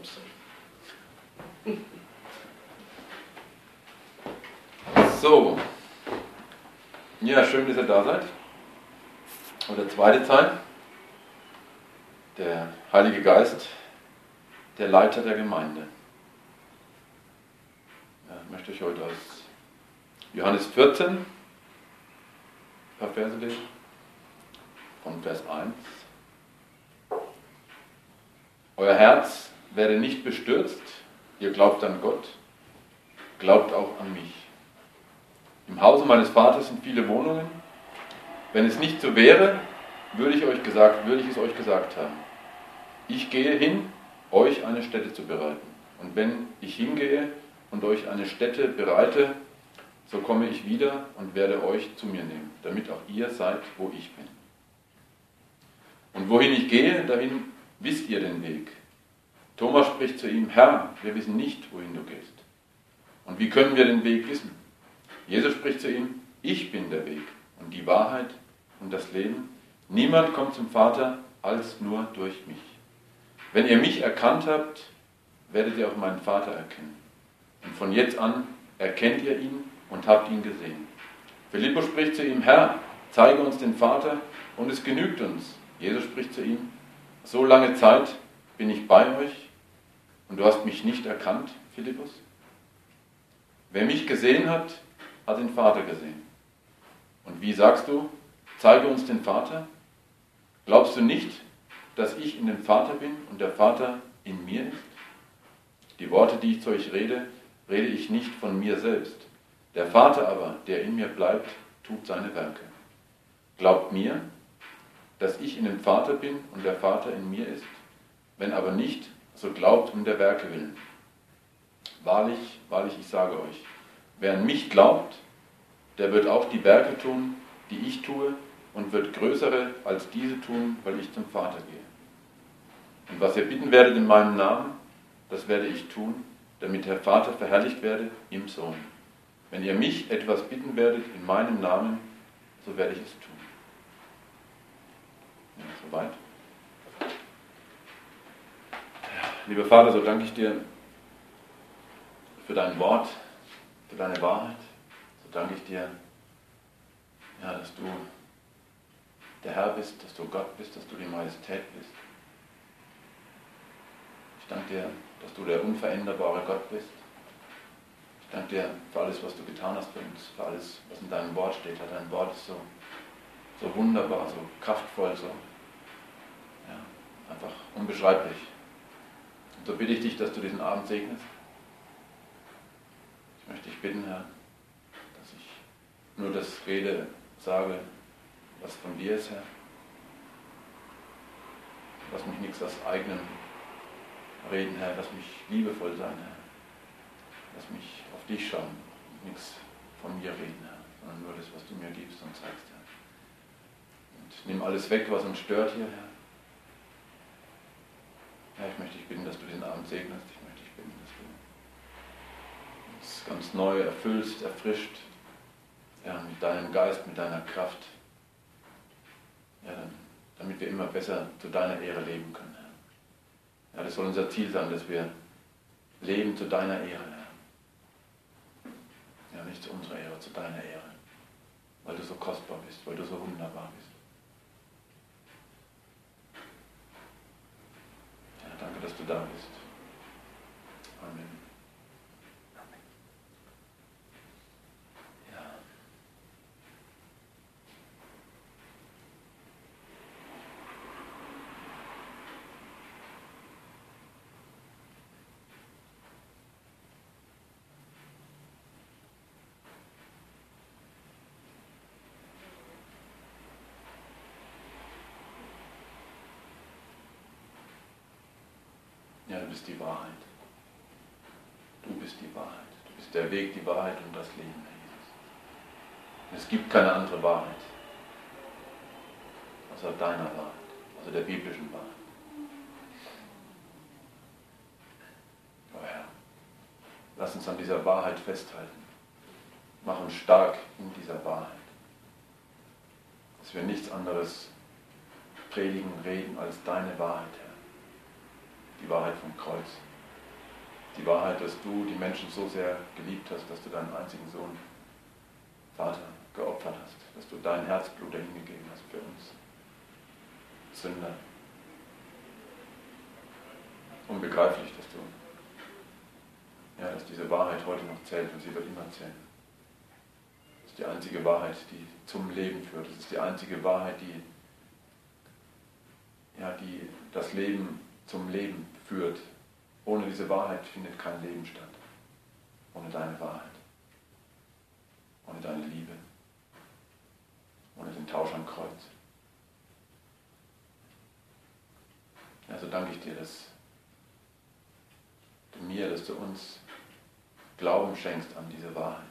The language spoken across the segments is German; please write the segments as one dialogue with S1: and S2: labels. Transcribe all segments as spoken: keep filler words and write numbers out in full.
S1: Ups. So. Ja, schön, dass ihr da seid. Oder zweite Zeit. Der Heilige Geist, der Leiter der Gemeinde. Ja, ich möchte euch heute aus Johannes vierzehn ein paar Verse lesen. Von Vers eins. Euer Herz werde nicht bestürzt, ihr glaubt an Gott, glaubt auch an mich. Im Hause meines Vaters sind viele Wohnungen. Wenn es nicht so wäre, würde ich euch gesagt, würde ich es euch gesagt haben. Ich gehe hin, euch eine Stätte zu bereiten. Und wenn ich hingehe und euch eine Stätte bereite, so komme ich wieder und werde euch zu mir nehmen, damit auch ihr seid, wo ich bin. Und wohin ich gehe, dahin wisst ihr den Weg. Thomas spricht zu ihm: Herr, wir wissen nicht, wohin du gehst. Und wie können wir den Weg wissen? Jesus spricht zu ihm: Ich bin der Weg und die Wahrheit und das Leben. Niemand kommt zum Vater als nur durch mich. Wenn ihr mich erkannt habt, werdet ihr auch meinen Vater erkennen. Und von jetzt an erkennt ihr ihn und habt ihn gesehen. Philippus spricht zu ihm: Herr, zeige uns den Vater und es genügt uns. Jesus spricht zu ihm: So lange Zeit bin ich bei euch und du hast mich nicht erkannt, Philippus? Wer mich gesehen hat, hat den Vater gesehen. Und wie sagst du, zeige uns den Vater? Glaubst du nicht, dass ich in dem Vater bin und der Vater in mir ist? Die Worte, die ich zu euch rede, rede ich nicht von mir selbst. Der Vater aber, der in mir bleibt, tut seine Werke. Glaubt mir, dass ich in dem Vater bin und der Vater in mir ist? Wenn aber nicht, so glaubt um der Werke willen. Wahrlich, wahrlich, ich sage euch, wer an mich glaubt, der wird auch die Werke tun, die ich tue, und wird größere als diese tun, weil ich zum Vater gehe. Und was ihr bitten werdet in meinem Namen, das werde ich tun, damit der Vater verherrlicht werde im Sohn. Wenn ihr mich etwas bitten werdet in meinem Namen, so werde ich es tun. Ja, soweit. Lieber Vater, so danke ich dir für dein Wort, für deine Wahrheit. So danke ich dir, ja, dass du der Herr bist, dass du Gott bist, dass du die Majestät bist. Ich danke dir, dass du der unveränderbare Gott bist. Ich danke dir für alles, was du getan hast für uns, für alles, was in deinem Wort steht. Dein Wort ist so, so wunderbar, so kraftvoll, so ja, einfach unbeschreiblich. Und so bitte ich dich, dass du diesen Abend segnest. Ich möchte dich bitten, Herr, dass ich nur das rede, sage, was von dir ist, Herr. Lass mich nichts aus eigenem reden, Herr. Lass mich liebevoll sein, Herr. Lass mich auf dich schauen und nichts von mir reden, Herr, sondern nur das, was du mir gibst und zeigst, Herr. Und nimm alles weg, was uns stört hier, Herr. Herr, ich möchte dich bitten, dass du diesen Abend segnest. Ich möchte dich bitten, dass du uns ganz neu erfüllst, erfrischt, ja, mit deinem Geist, mit deiner Kraft. Ja, damit wir immer besser zu deiner Ehre leben können, Herr. Ja, das soll unser Ziel sein, dass wir leben zu deiner Ehre, Herr. Ja, nicht zu unserer Ehre, zu deiner Ehre. Weil du so kostbar bist, weil du so wunderbar bist. Ja, danke, dass du da bist. Amen. Ja, du bist die Wahrheit. Du bist die Wahrheit. Du bist der Weg, die Wahrheit und das Leben, Herr Jesus. Es gibt keine andere Wahrheit, außer deiner Wahrheit, außer der biblischen Wahrheit. Oh Herr, lass uns an dieser Wahrheit festhalten. Mach uns stark in dieser Wahrheit. Dass wir nichts anderes predigen, reden als deine Wahrheit, Herr. Die Wahrheit vom Kreuz. Die Wahrheit, dass du die Menschen so sehr geliebt hast, dass du deinen einzigen Sohn, Vater, geopfert hast, dass du dein Herzblut dahingegeben hast für uns Sünder. Unbegreiflich, dass du, ja, dass diese Wahrheit heute noch zählt und sie wird immer zählen. Das ist die einzige Wahrheit, die zum Leben führt. Das ist die einzige Wahrheit, die, ja, die das Leben zum Leben führt. Ohne diese Wahrheit findet kein Leben statt. Ohne deine Wahrheit. Ohne deine Liebe. Ohne den Tausch am Kreuz. Also danke ich dir, dass du mir, dass du uns Glauben schenkst an diese Wahrheit.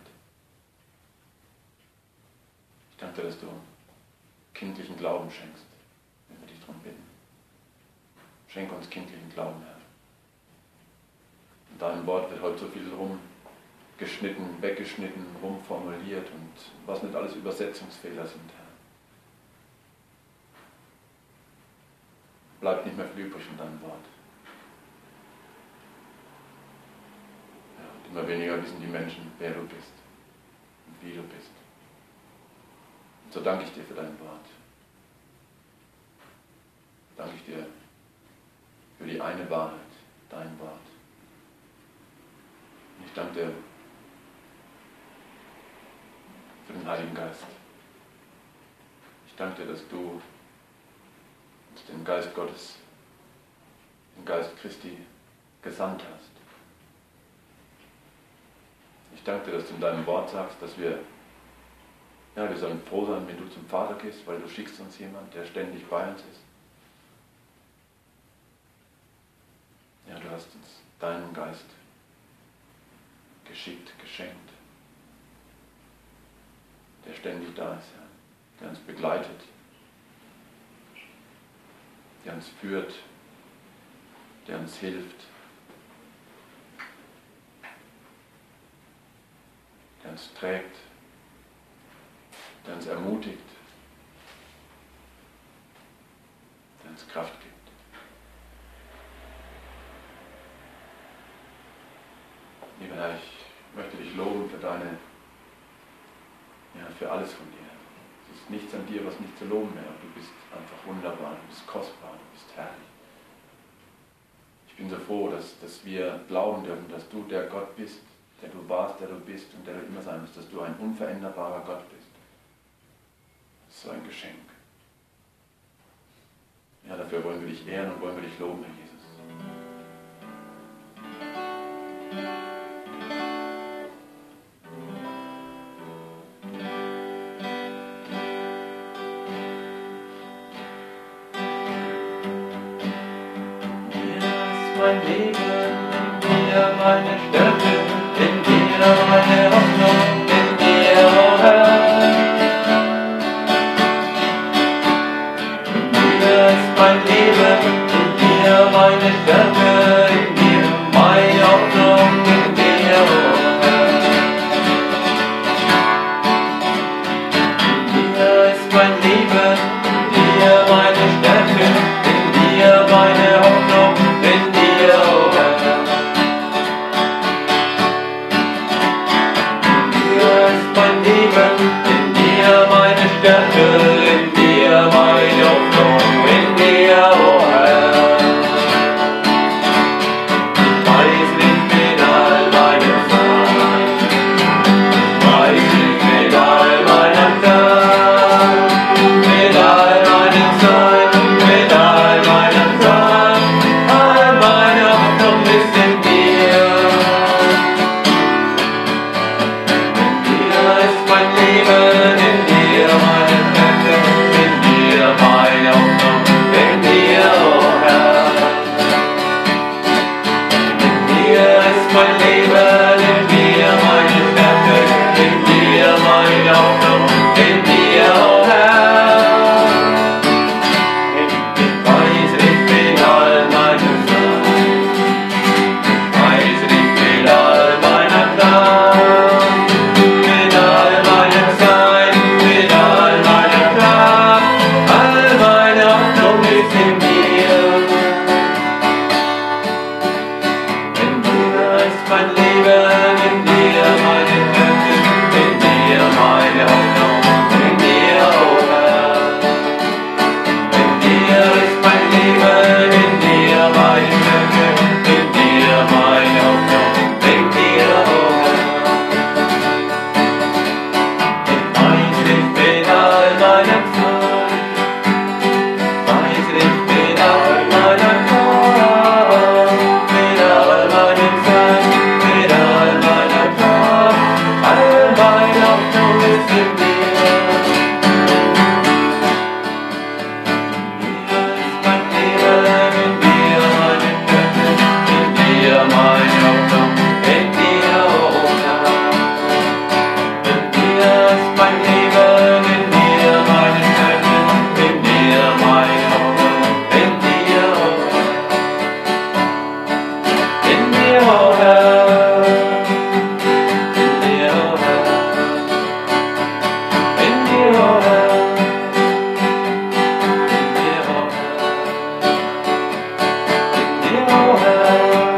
S1: Ich danke dir, dass du kindlichen Glauben schenkst, wenn wir dich darum bitten. Schenke uns kindlichen Glauben, Herr. In deinem Wort wird heute so viel rumgeschnitten, weggeschnitten, rumformuliert und was nicht alles Übersetzungsfehler sind, Herr. Bleibt nicht mehr viel übrig von deinem Wort. Ja, und immer weniger wissen die Menschen, wer du bist und wie du bist. Und so danke ich dir für dein Wort. Danke ich dir für die eine Wahrheit, dein Wort. Und ich danke dir für den Heiligen Geist. Ich danke dir, dass du uns den Geist Gottes, den Geist Christi gesandt hast. Ich danke dir, dass du in deinem Wort sagst, dass wir, ja, wir sollen froh sein, wenn du zum Vater gehst, weil du schickst uns jemand, der ständig bei uns ist. Ja, du hast uns deinen Geist geschickt, geschenkt, der ständig da ist, ja, der uns begleitet, der uns führt, der uns hilft, der uns trägt, der uns ermutigt, der uns Kraft gibt. Lieber Herr, ich möchte dich loben für deine, ja, für alles von dir. Es ist nichts an dir, was nicht zu loben wäre. Du bist einfach wunderbar, du bist kostbar, du bist herrlich. Ich bin so froh, dass, dass wir glauben dürfen, dass du der Gott bist, der du warst, der du bist und der du immer sein wirst, dass du ein unveränderbarer Gott bist. Das ist so ein Geschenk. Ja, dafür wollen wir dich ehren und wollen wir dich loben, Herr Jesus.
S2: Mein Leben, in dir meine Stärke, in dir meine Hoffnung, in dir, oh Herr. In dir ist mein Leben, in dir meine Stärke, in dir meine Hoffnung, in dir, oh Herr. In dir ist mein Leben, in dir meine Stärke, in dir meine Hoffnung, in dir. Mein Leben, in dir meine Stärke, in dir meine Hoffnung, in dir, oh Herr. Ich weiß nicht mit all meiner Zeit, ich weiß nicht mit all meiner Zeit, mit all meiner Zeit, mit all meiner Zeit, all meine Hoffnung ist in dir. Mein Leben in dir, meine Stärke, in dir meine Hoffnung, in dir, oh Herr. In dir ist mein Leben, in dir meine Stärke, in dir meine Hoffnung, in dir, oh Herr. Ich weiß nicht mit all meiner Zeit, ich weiß nicht mit all meiner Kraft, mit all meiner Zeit, mit all meiner Kraft, all meine Hoffnung ist in dir. In dir mein Leben, in dir meine Kräfte, in dir meine Hoffnung, in dir, oh Herr. In dir ist mein Leben, in dir meine Kräfte, in dir meine Hoffnung, in dir, oh Herr. Weiß ich mit all meinem Sein, weiß ich mit all meiner Kraft, mit all meinem Sein, mit all meiner Kraft, all meine Hoffnung ist in dir. In dir ist mein Leben, in dir meine Kräfte, in dir meine Hoffnung, in dir, oh Herr. In dir ist mein Leben, in dir meine Kräfte, in dir meine Hoffnung, in dir, oh Herr. In dir, oh Herr. In dir, oh Herr. In dir, oh Herr. In dir, oh Herr. In dir, oh Herr.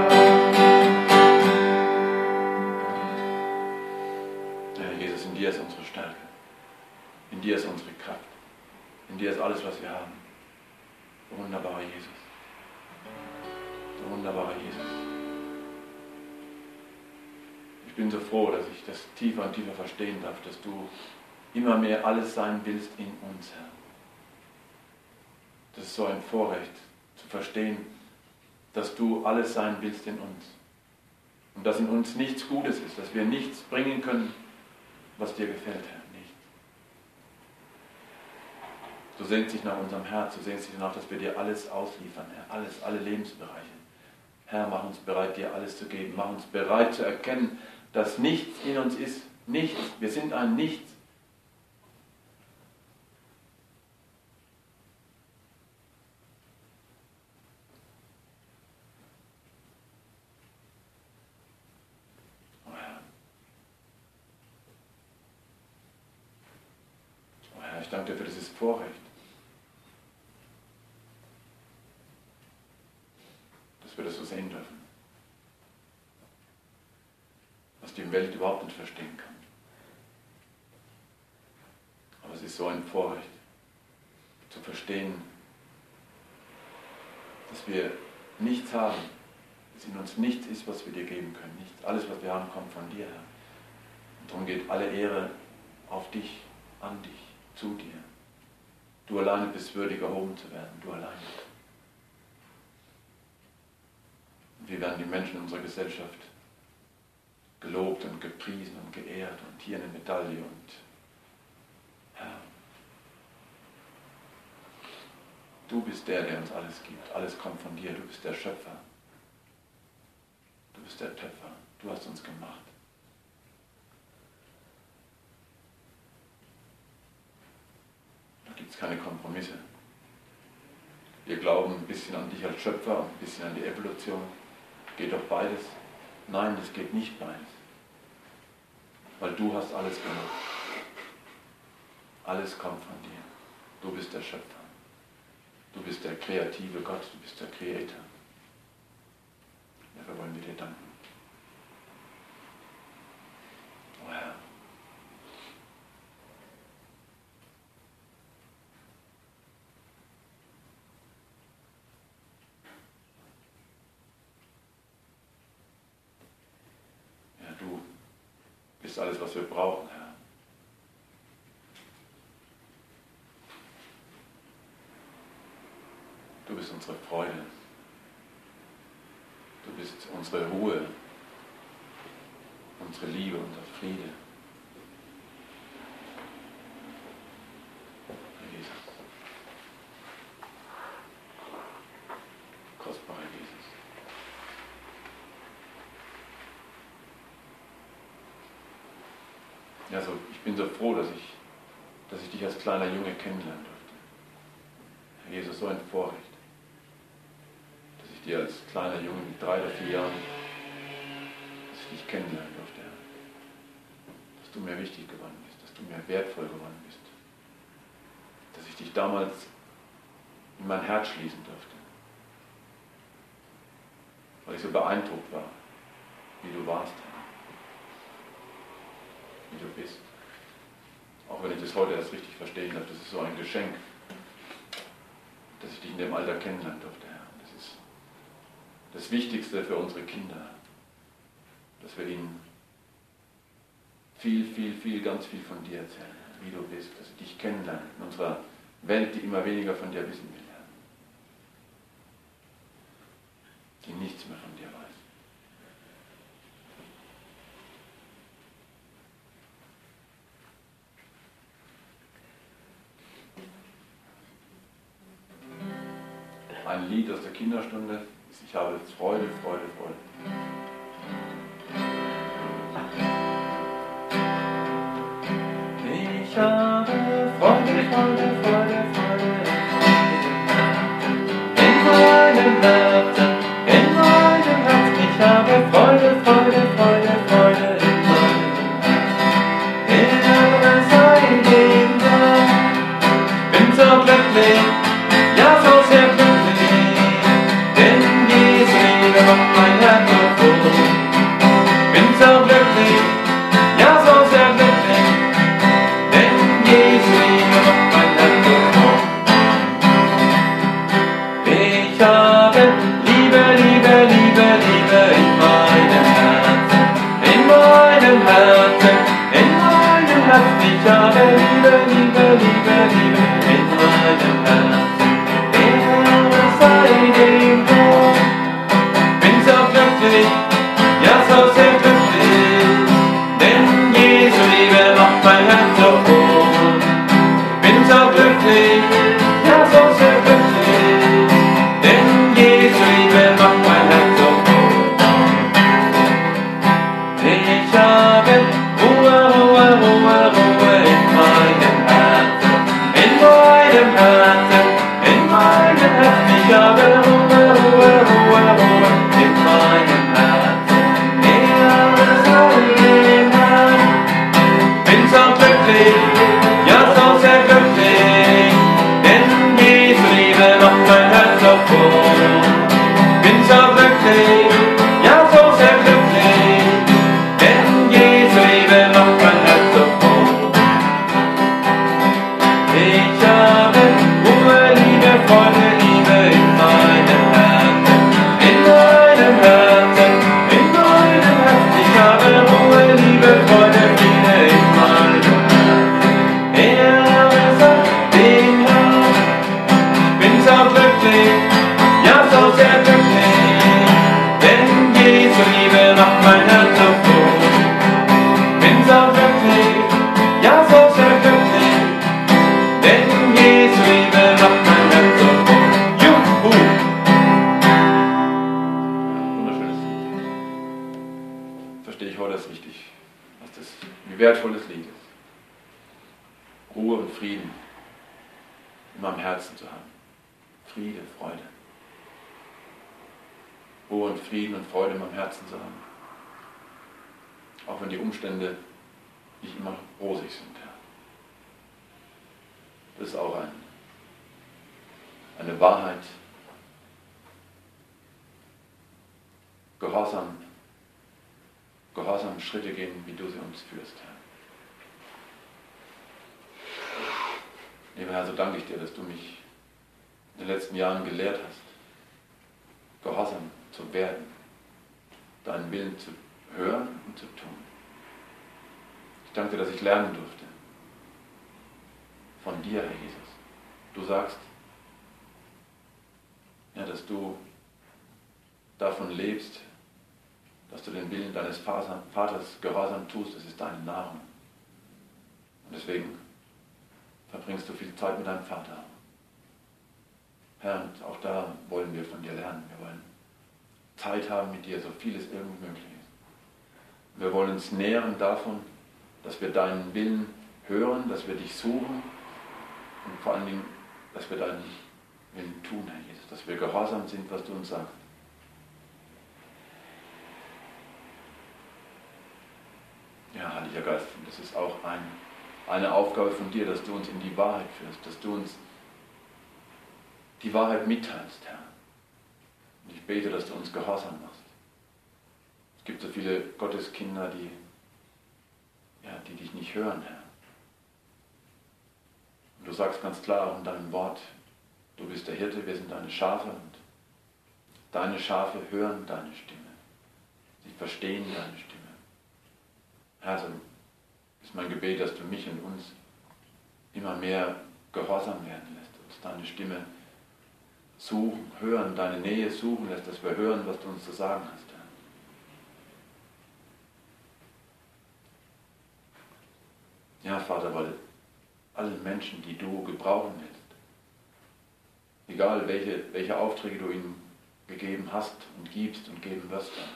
S1: Herr Jesus, in dir ist unsere Stärke. In dir ist unsere Kraft. In dir ist alles, was wir haben. Du wunderbarer Jesus. Du wunderbarer Jesus. Ich bin so froh, dass ich das tiefer und tiefer verstehen darf, dass du immer mehr alles sein willst in uns, Herr. Das ist so ein Vorrecht, zu verstehen, dass du alles sein willst in uns. Und dass in uns nichts Gutes ist, dass wir nichts bringen können, was dir gefällt, Herr. Nichts. Du sehnst dich nach unserem Herz, du sehnst dich danach, dass wir dir alles ausliefern, Herr. Alles, alle Lebensbereiche. Herr, mach uns bereit, dir alles zu geben. Mach uns bereit zu erkennen, dass nichts in uns ist. Nichts. Wir sind ein Nichts. Oh Herr. Oh Herr, ich danke dir für dieses Vorrecht, dass wir das so sehen dürfen. Was die Welt überhaupt nicht verstehen kann. Aber es ist so ein Vorrecht, zu verstehen, dass wir nichts haben, dass in uns nichts ist, was wir dir geben können. Nichts. Alles, was wir haben, kommt von dir, Herr. Und darum geht alle Ehre auf dich, an dich, zu dir. Du alleine bist würdig, erhoben zu werden. Du alleine. Und wir werden die Menschen in unserer Gesellschaft gelobt und gepriesen und geehrt und hier eine Medaille und Herr, du bist der, der uns alles gibt. Alles kommt von dir. Du bist der Schöpfer. Du bist der Töpfer. Du hast uns gemacht. Da gibt es keine Kompromisse. Wir glauben ein bisschen an dich als Schöpfer und ein bisschen an die Evolution. Geht doch beides? Nein, das geht nicht beides. Weil du hast alles gemacht. Alles kommt von dir. Du bist der Schöpfer. Du bist der kreative Gott. Du bist der Creator. Dafür wollen wir dir danken. Oh Herr. Ja, du bist alles, was wir brauchen, Herr. Du bist unsere Freude. Du bist unsere Ruhe, unsere Liebe, unser Friede. Herr Jesus. Kostbarer Jesus. Ja, so, ich bin so froh, dass ich, dass ich dich als kleiner Junge kennenlernen durfte. Herr Jesus, so ein Vorrecht. Dir als kleiner Junge mit drei oder vier Jahren, dass ich dich kennenlernen durfte, Herr. Dass du mir wichtig geworden bist, dass du mir wertvoll geworden bist. Dass ich dich damals in mein Herz schließen durfte. Weil ich so beeindruckt war wie du warst, Herr. Wie du bist. Auch wenn ich das heute erst richtig verstehen darf, das ist so ein Geschenk, dass ich dich in dem Alter kennenlernen durfte, Herr. Das ist das Wichtigste für unsere Kinder, dass wir ihnen viel, viel, viel, ganz viel von dir erzählen, wie du bist, dass sie dich kennenlernen in unserer Welt, die immer weniger von dir wissen will, Herr. Die nichts mehr von dir weiß. Ein Lied aus der Kinderstunde ist Ich habe jetzt Freude, Freude, Freude.
S2: Ich habe Freude, Freude, Freude, Freude in meinem Herzen, in meinem Herzen. Ich habe Freude, Freude, Freude, Freude in meinem Herzen. Ehre sei dem Herrn, bin so glücklich, ja so sehr glücklich, denn Jesu Liebe macht mein Herz so froh. Bin so glücklich, ja so sehr glücklich, denn Jesu Liebe macht mein Herz so froh. Ich habe Liebe, Liebe, Liebe, Liebe in meinem Herzen, in meinem Herzen, in meinem Herzen. Ich habe Liebe, Liebe, Liebe, Liebe in meinem Herzen. Ehre sei dem Herrn, bin so glücklich, ja so sehr glücklich, denn Jesu Liebe macht mein Herz so froh. Bin so glücklich, ja so sehr glücklich, denn Jesu Liebe macht mein Herz so froh. Ich habe Ruhe, Ruhe, Ruhe, Ruhe in meinem Herzen, in meinem Herzen, in meinem Herzen. Ich habe Ruhe, Ruhe, Ruhe, Ruhe in meinem Herzen. Ehre sei dem Herrn, bin so glücklich, ja so sehr glücklich, denn Jesu Liebe macht mein Herz so froh. Bin so glücklich, ja so sehr glücklich, denn Jesu Liebe macht mein Herz so froh. Ich habe Ruhe, Liebe, Freude, Liebe in meinem Herzen, in meinem Herzen, in meinem Herzen. Ich habe Ruhe, Liebe, Freude, Friede in meinem Herzen. Ehre sei dem Herrn, bin so glücklich, ja so sehr glücklich, denn Jesu Liebe macht mein Herz so froh. Bin so glücklich, ja so sehr glücklich, denn Jesu Liebe macht mein Herz so froh. Juhu!
S1: Wunderschönes Lied. Verstehe ich heute das richtig, was das, wie wertvoll das Lied ist. Ruhe und Frieden in meinem Herzen zu haben. Friede, Freude. Ruhe und Frieden und Freude in meinem Herzen zu haben. Auch wenn die Umstände nicht immer rosig sind. Ja. Das ist auch ein, eine Wahrheit. Gehorsam, gehorsam Schritte gehen, wie du sie uns führst, Herr. Lieber Herr, so danke ich dir, dass du mich in den letzten Jahren gelehrt hast, gehorsam zu werden, deinen Willen zu hören und zu tun. Ich danke dir, dass ich lernen durfte von dir, Herr Jesus. Du sagst, ja, dass du davon lebst, dass du den Willen deines Vaters gehorsam tust. Das ist deine Nahrung. Und deswegen verbringst du viel Zeit mit deinem Vater. Herr, und auch da wollen wir von dir lernen. Wir wollen Zeit haben mit dir, so viel es irgendwie möglich ist. Wir wollen uns nähren davon, dass wir deinen Willen hören, dass wir dich suchen und vor allen Dingen, dass wir deinen Willen tun, Herr Jesus, dass wir gehorsam sind, was du uns sagst. Ja, Heiliger Geist, und das ist auch ein, eine Aufgabe von dir, dass du uns in die Wahrheit führst, dass du uns die Wahrheit mitteilst, Herr. Und ich bete, dass du uns gehorsam machst. Es gibt so viele Gotteskinder, die, ja, die dich nicht hören, Herr. Und du sagst ganz klar in deinem Wort, du bist der Hirte, wir sind deine Schafe und deine Schafe hören deine Stimme. Sie verstehen deine Stimme. Herr, so ist mein Gebet, dass du mich und uns immer mehr gehorsam werden lässt, uns deine Stimme suchen, hören, deine Nähe suchen lässt, dass wir hören, was du uns zu sagen hast, Herr. Ja, Vater, weil alle Menschen, die du gebrauchen willst, egal welche, welche Aufträge du ihnen gegeben hast und gibst und geben wirst, Herr.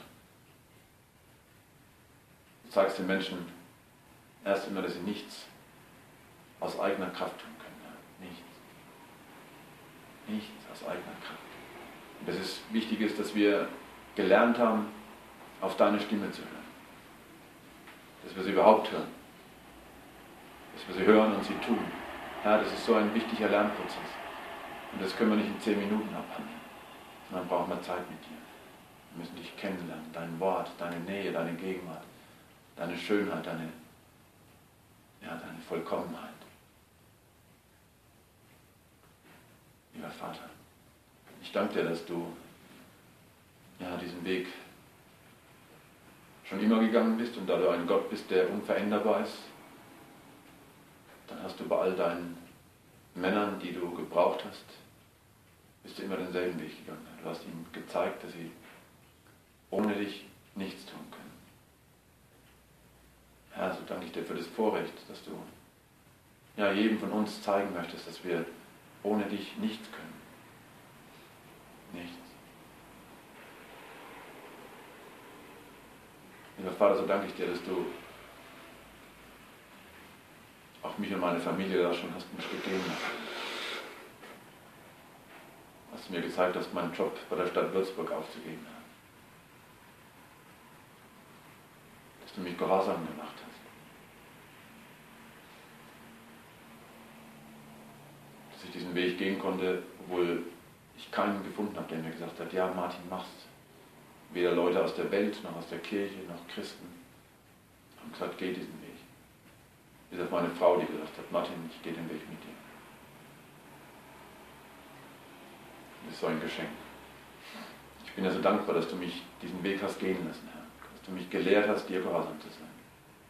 S1: Du sagst den Menschen erst immer, dass sie nichts aus eigener Kraft tun können. Herr. Nichts. Nichts aus eigener Kraft. Und dass es wichtig ist, dass wir gelernt haben, auf deine Stimme zu hören. Dass wir sie überhaupt hören. Dass wir sie hören und sie tun. Ja, das ist so ein wichtiger Lernprozess. Und das können wir nicht in zehn Minuten abhandeln. Sondern brauchen wir Zeit mit dir. Wir müssen dich kennenlernen. Dein Wort, deine Nähe, deine Gegenwart, deine Schönheit, deine, ja, deine Vollkommenheit. Lieber Vater, ich danke dir, dass du ja, diesen Weg schon immer gegangen bist und da du ein Gott bist, der unveränderbar ist, dann hast du bei all deinen Männern, die du gebraucht hast, bist du immer denselben Weg gegangen. Du hast ihnen gezeigt, dass sie ohne dich nichts tun können. Herr, so danke ich dir für das Vorrecht, dass du ja, jedem von uns zeigen möchtest, dass wir ohne dich nichts können. Nichts. Lieber Vater, so danke ich dir, dass du auch mich und meine Familie da schon hast ein Stück gehen lassen. Hast du mir gezeigt, dass mein Job bei der Stadt Würzburg aufzugeben hat. Dass du mich gehorsam gemacht hast. Dass ich diesen Weg gehen konnte, obwohl ich keinen gefunden habe, der mir gesagt hat, ja Martin, mach's. Weder Leute aus der Welt, noch aus der Kirche, noch Christen haben gesagt, geh diesen Weg. Bis auf meine Frau, die gesagt hat, Martin, ich gehe den Weg mit dir. Das ist so ein Geschenk. Ich bin ja so dankbar, dass du mich diesen Weg hast gehen lassen, Herr. Dass du mich gelehrt hast, dir gehorsam zu sein.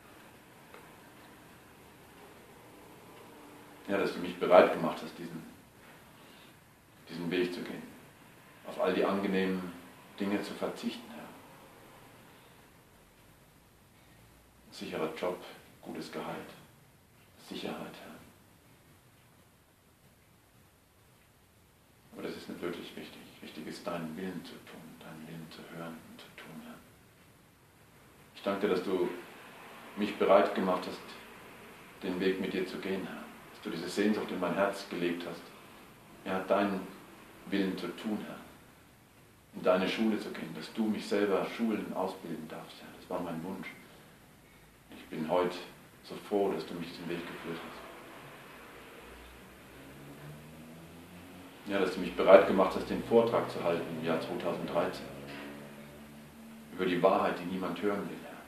S1: Ja, dass du mich bereit gemacht hast, diesen, diesen Weg zu gehen. Auf all die angenehmen Dinge zu verzichten, Herr. Ein sicherer Job, gutes Gehalt, Sicherheit, Herr. Aber das ist nicht wirklich wichtig. Wichtig ist, deinen Willen zu tun, deinen Willen zu hören und zu tun, Herr. Ich danke dir, dass du mich bereit gemacht hast, den Weg mit dir zu gehen, Herr. Dass du diese Sehnsucht in mein Herz gelegt hast, ja, deinen Willen zu tun, Herr. In deine Schule zu gehen, dass du mich selber schulen, ausbilden darfst, Herr. Das war mein Wunsch. Ich bin heute so froh, dass du mich diesen Weg geführt hast. Ja, dass du mich bereit gemacht hast, den Vortrag zu halten im Jahr zweitausenddreizehn. Über die Wahrheit, die niemand hören will, Herr.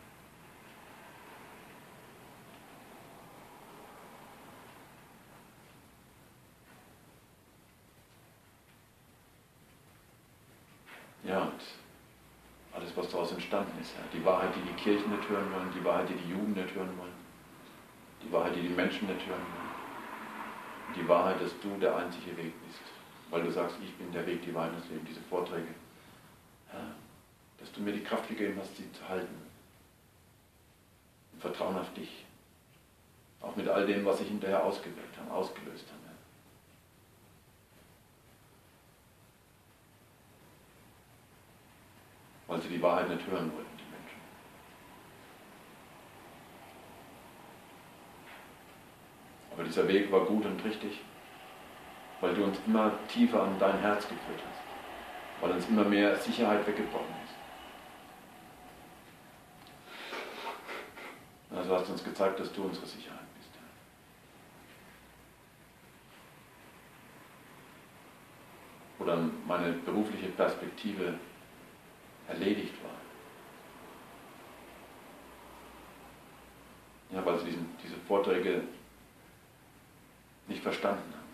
S1: Ja, und alles, was daraus entstanden ist, Herr. Die Wahrheit, die die Kirchen nicht hören wollen, die Wahrheit, die die Juden nicht hören wollen, die Wahrheit, die die Menschen nicht hören wollen. Die Wahrheit, dass du der einzige Weg bist. Weil du sagst, ich bin der Weg, die Wahrheit, das Leben, diese Vorträge. Ja, dass du mir die Kraft gegeben hast, sie zu halten. Im Vertrauen auf dich. Auch mit all dem, was sich hinterher ausgewirkt haben, ausgelöst haben. Ja. Weil sie die Wahrheit nicht hören wollten, die Menschen. Aber dieser Weg war gut und richtig, weil du uns immer tiefer an dein Herz geführt hast, weil uns immer mehr Sicherheit weggebrochen ist. Also hast du uns gezeigt, dass du unsere Sicherheit bist. Wo dann meine berufliche Perspektive erledigt war. Ja, weil sie diesen, diese Vorträge nicht verstanden haben.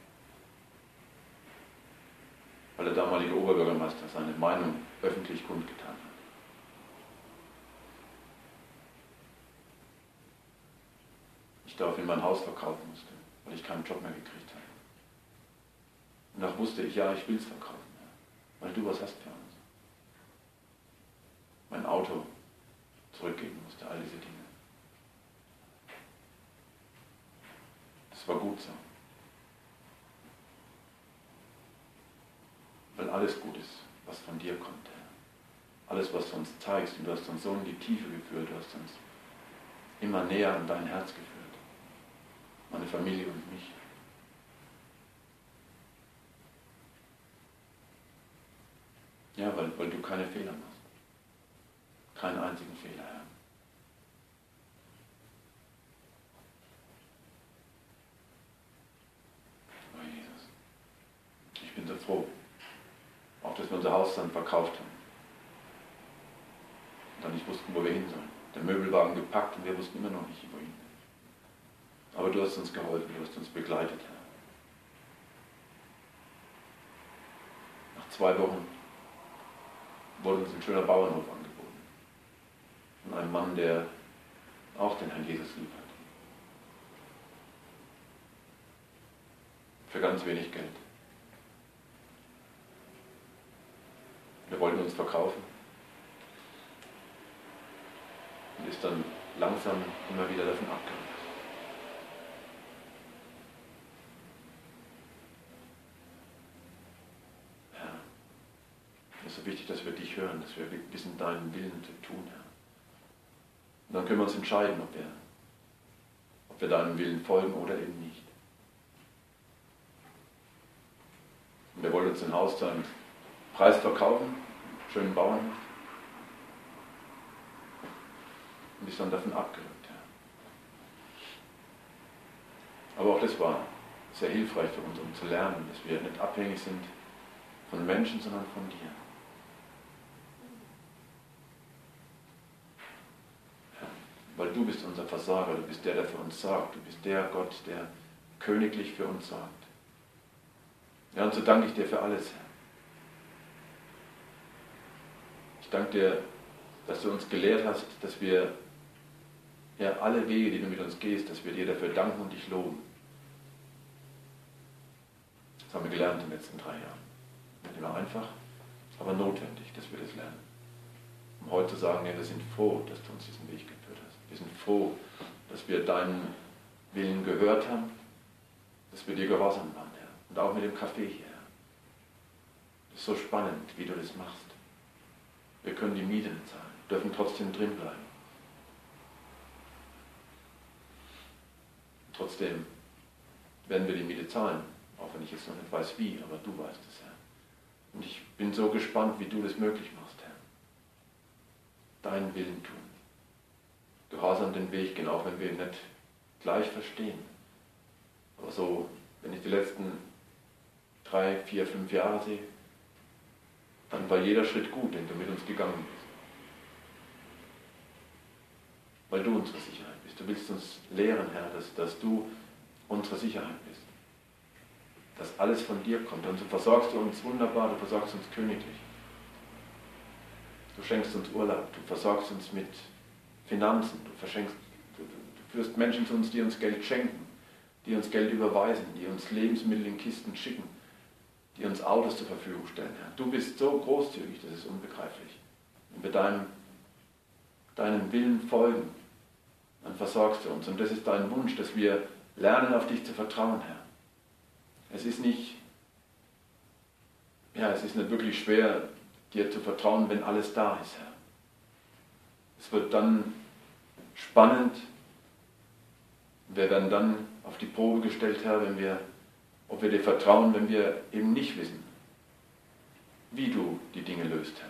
S1: Weil der damalige Oberbürgermeister seine Meinung öffentlich kundgetan hat. Ich daraufhin mein Haus verkaufen musste, weil ich keinen Job mehr gekriegt habe. Und da wusste ich, ja, ich will es verkaufen, weil du was hast für uns. Mein Auto zurückgeben musste, all diese Dinge. Das war gut so. Weil alles gut ist, was von dir kommt, Herr. Alles, was du uns zeigst, und du hast uns so in die Tiefe geführt, du hast uns immer näher an dein Herz geführt. Meine Familie und mich. Ja, weil, weil du keine Fehler machst. Keinen einzigen Fehler, Herr. Oh Jesus. Ich bin so froh. Auch, dass wir unser Haus dann verkauft haben. Und dann nicht wussten, wo wir hin sollen. Der Möbelwagen gepackt und wir wussten immer noch nicht, wohin. Aber du hast uns geholfen, du hast uns begleitet, Herr. Nach zwei Wochen wurde uns ein schöner Bauernhof angeboten. Von einem Mann, der auch den Herrn Jesus lieb hat. Für ganz wenig Geld. Wir wollten uns verkaufen. Und ist dann langsam immer wieder davon abgerückt. Es ist so wichtig, dass wir dich hören, dass wir wissen, deinen Willen zu tun, Herr. Und dann können wir uns entscheiden, ob wir, ob wir deinem Willen folgen oder eben nicht. Und wir wollen uns ein Haus zu einem Preis verkaufen, einen schönen Bauernhof. Und ist dann davon abgerückt, Herr. Aber auch das war sehr hilfreich für uns, um zu lernen, dass wir nicht abhängig sind von Menschen, sondern von dir. Weil du bist unser Versorger, du bist der, der für uns sorgt, du bist der Gott, der königlich für uns sorgt. Ja, und so danke ich dir für alles, Herr. Ich danke dir, dass du uns gelehrt hast, dass wir ja alle Wege, die du mit uns gehst, dass wir dir dafür danken und dich loben. Das haben wir gelernt in den letzten drei Jahren. Nicht immer einfach, aber notwendig, dass wir das lernen. Um heute zu sagen, ja, wir sind froh, dass du uns diesen Weg geführt hast. Wir sind froh, dass wir deinen Willen gehört haben, dass wir dir gehorsam waren, Herr. Und auch mit dem Kaffee hier, Herr. Das ist so spannend, wie du das machst. Wir können die Miete nicht zahlen, dürfen trotzdem drin bleiben. Trotzdem werden wir die Miete zahlen, auch wenn ich jetzt noch nicht weiß wie, aber du weißt es, Herr. Und ich bin so gespannt, wie du das möglich machst, Herr. Deinen Willen tun. Gehorsam den Weg gehen, auch wenn wir ihn nicht gleich verstehen. Aber so, wenn ich die letzten drei, vier, fünf Jahre sehe, dann war jeder Schritt gut, den du mit uns gegangen bist. Weil du unsere Sicherheit bist. Du willst uns lehren, Herr, dass, dass du unsere Sicherheit bist. Dass alles von dir kommt. Und so versorgst du uns wunderbar, du versorgst uns königlich. Du schenkst uns Urlaub, du versorgst uns mit Finanzen, du, verschenkst, du, du führst Menschen zu uns, die uns Geld schenken, die uns Geld überweisen, die uns Lebensmittel in Kisten schicken, die uns Autos zur Verfügung stellen. Herr. Du bist so großzügig, das ist unbegreiflich. Wenn wir deinem, deinem Willen folgen, dann versorgst du uns. Und das ist dein Wunsch, dass wir lernen, auf dich zu vertrauen, Herr. Es ist nicht, ja, es ist nicht wirklich schwer, dir zu vertrauen, wenn alles da ist, Herr. Es wird dann spannend. Wir werden dann auf die Probe gestellt, Herr, wenn wir, ob wir dir vertrauen, wenn wir eben nicht wissen, wie du die Dinge löst, Herr.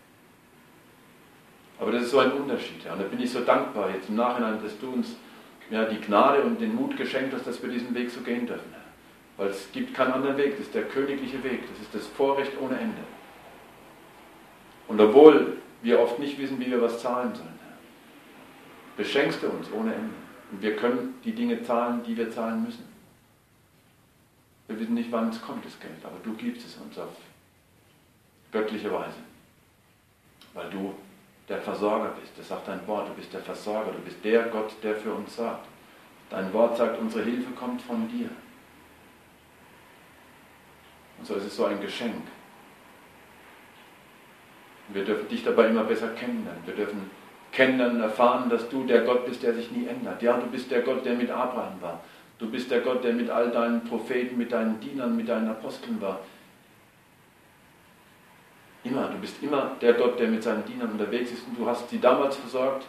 S1: Aber das ist so ein Unterschied, Herr. Und da bin ich so dankbar jetzt im Nachhinein, dass du uns ja, die Gnade und den Mut geschenkt hast, dass wir diesen Weg so gehen dürfen, Herr. Weil es gibt keinen anderen Weg, das ist der königliche Weg, das ist das Vorrecht ohne Ende. Und obwohl wir oft nicht wissen, wie wir was zahlen sollen, Herr, beschenkst du uns ohne Ende. Und wir können die Dinge zahlen, die wir zahlen müssen. Wir wissen nicht, wann es kommt, das Geld, aber du gibst es uns auf göttliche Weise. Weil du der Versorger bist. Das sagt dein Wort, du bist der Versorger, du bist der Gott, der für uns sorgt. Dein Wort sagt, unsere Hilfe kommt von dir. Und so ist es so ein Geschenk. Und wir dürfen dich dabei immer besser kennenlernen. Wir dürfen kennenlernen, erfahren, dass du der Gott bist, der sich nie ändert. Ja, du bist der Gott, der mit Abraham war. Du bist der Gott, der mit all deinen Propheten, mit deinen Dienern, mit deinen Aposteln war. Immer, du bist immer der Gott, der mit seinen Dienern unterwegs ist und du hast sie damals versorgt.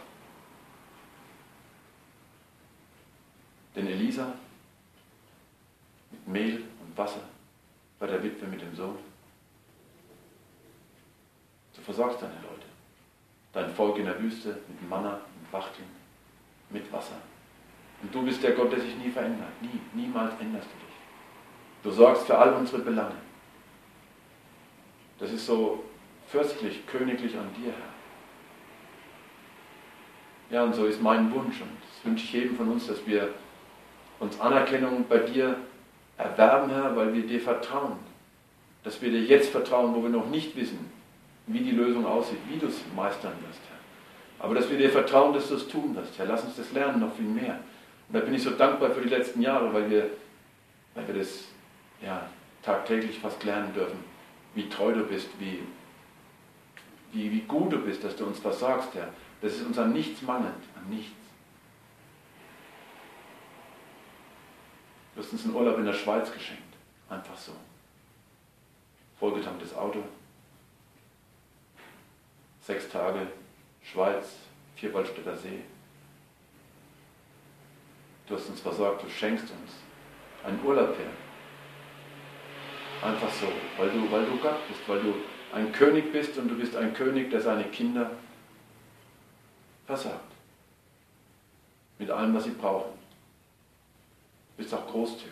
S1: Den Elisa mit Mehl und Wasser bei der Witwe mit dem Sohn. Du versorgst deine Leute. Dein Volk in der Wüste mit Manna und Wachteln, mit Wasser. Und du bist der Gott, der sich nie verändert. Nie, niemals änderst du dich. Du sorgst für all unsere Belange. Das ist so fürstlich, königlich an dir, Herr. Ja, und so ist mein Wunsch, und das wünsche ich jedem von uns, dass wir uns Anerkennung bei dir erwerben, Herr, weil wir dir vertrauen. Dass wir dir jetzt vertrauen, wo wir noch nicht wissen, wie die Lösung aussieht, wie du es meistern wirst, Herr. Aber dass wir dir vertrauen, dass du es tun wirst, Herr. Lass uns das lernen, noch viel mehr. Und da bin ich so dankbar für die letzten Jahre, weil wir, weil wir das ja, tagtäglich fast lernen dürfen, wie treu du bist, wie, wie, wie gut du bist, dass du uns versorgst, Herr. Das ist uns an nichts mangelnd, an nichts. Du hast uns einen Urlaub in der Schweiz geschenkt, einfach so. Vollgetanktes Auto, sechs Tage Schweiz, Vierwaldstätter See. Du hast uns versorgt, du schenkst uns einen Urlaub her. Einfach so, weil du, weil du Gott bist, weil du ein König bist und du bist ein König, der seine Kinder versorgt. Mit allem, was sie brauchen. Du bist auch großzügig.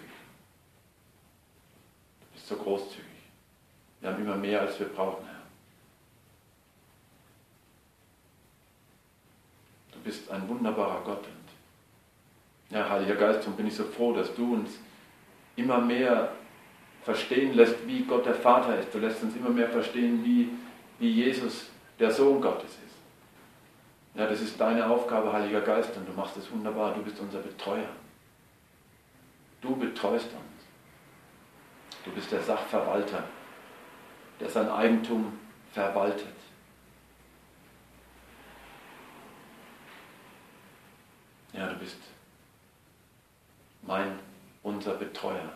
S1: Du bist so großzügig. Wir haben immer mehr, als wir brauchen, Herr. Du bist ein wunderbarer Gott. Und ja, Heiliger Geist, darum bin ich so froh, dass du uns immer mehr verstehen lässt, wie Gott der Vater ist. Du lässt uns immer mehr verstehen, wie, wie Jesus der Sohn Gottes ist. Ja, das ist deine Aufgabe, Heiliger Geist, und du machst es wunderbar. Du bist unser Betreuer. Du betreust uns. Du bist der Sachverwalter, der sein Eigentum verwaltet. Ja, du bist mein, unser Betreuer.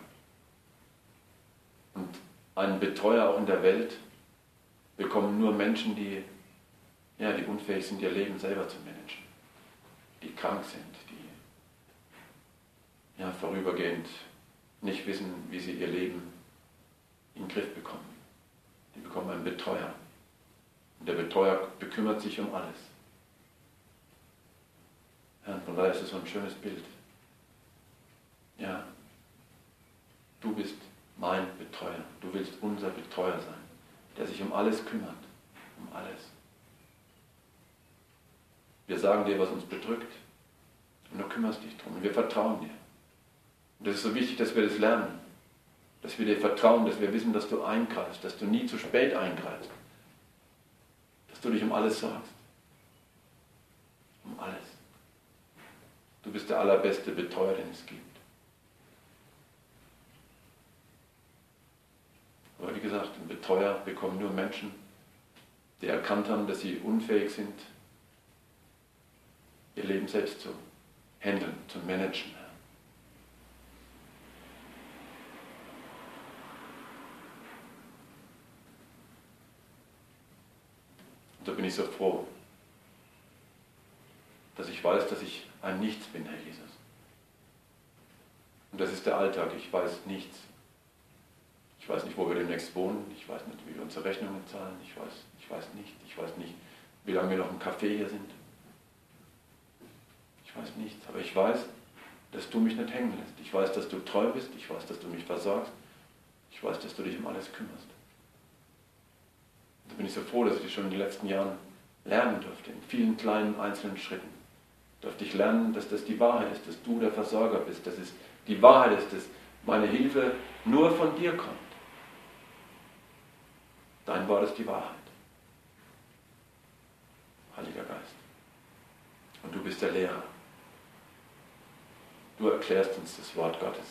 S1: Und einen Betreuer auch in der Welt bekommen nur Menschen, die, ja, die unfähig sind, ihr Leben selber zu managen. Die krank sind, die ja, vorübergehend nicht wissen, wie sie ihr Leben in den Griff bekommen. Die bekommen einen Betreuer. Und der Betreuer bekümmert sich um alles. Ja, und von daher ist es so ein schönes Bild. Ja, du bist mein Betreuer. Du willst unser Betreuer sein, der sich um alles kümmert. Um alles. Wir sagen dir, was uns bedrückt. Und du kümmerst dich drum. Und wir vertrauen dir. Und das ist so wichtig, dass wir das lernen. Dass wir dir vertrauen, dass wir wissen, dass du eingreifst, dass du nie zu spät eingreifst. Dass du dich um alles sorgst. Um alles. Du bist der allerbeste Betreuer, den es gibt. Aber wie gesagt, einen Betreuer bekommen nur Menschen, die erkannt haben, dass sie unfähig sind, ihr Leben selbst zu handeln, zu managen. Und da bin ich so froh, dass ich weiß, dass ich ein Nichts bin, Herr Jesus. Und das ist der Alltag, ich weiß nichts. Ich weiß nicht, wo wir demnächst wohnen, ich weiß nicht, wie wir unsere Rechnungen zahlen, ich weiß, ich weiß nicht, ich weiß nicht, wie lange wir noch im Café hier sind. Ich weiß nichts, aber ich weiß, dass du mich nicht hängen lässt. Ich weiß, dass du treu bist, ich weiß, dass du mich versorgst, ich weiß, dass du dich um alles kümmerst. Da bin ich so froh, dass ich das schon in den letzten Jahren lernen durfte, in vielen kleinen einzelnen Schritten. Durfte ich lernen, dass das die Wahrheit ist, dass du der Versorger bist, dass es die Wahrheit ist, dass meine Hilfe nur von dir kommt. Dein Wort ist die Wahrheit. Heiliger Geist. Und du bist der Lehrer. Du erklärst uns das Wort Gottes.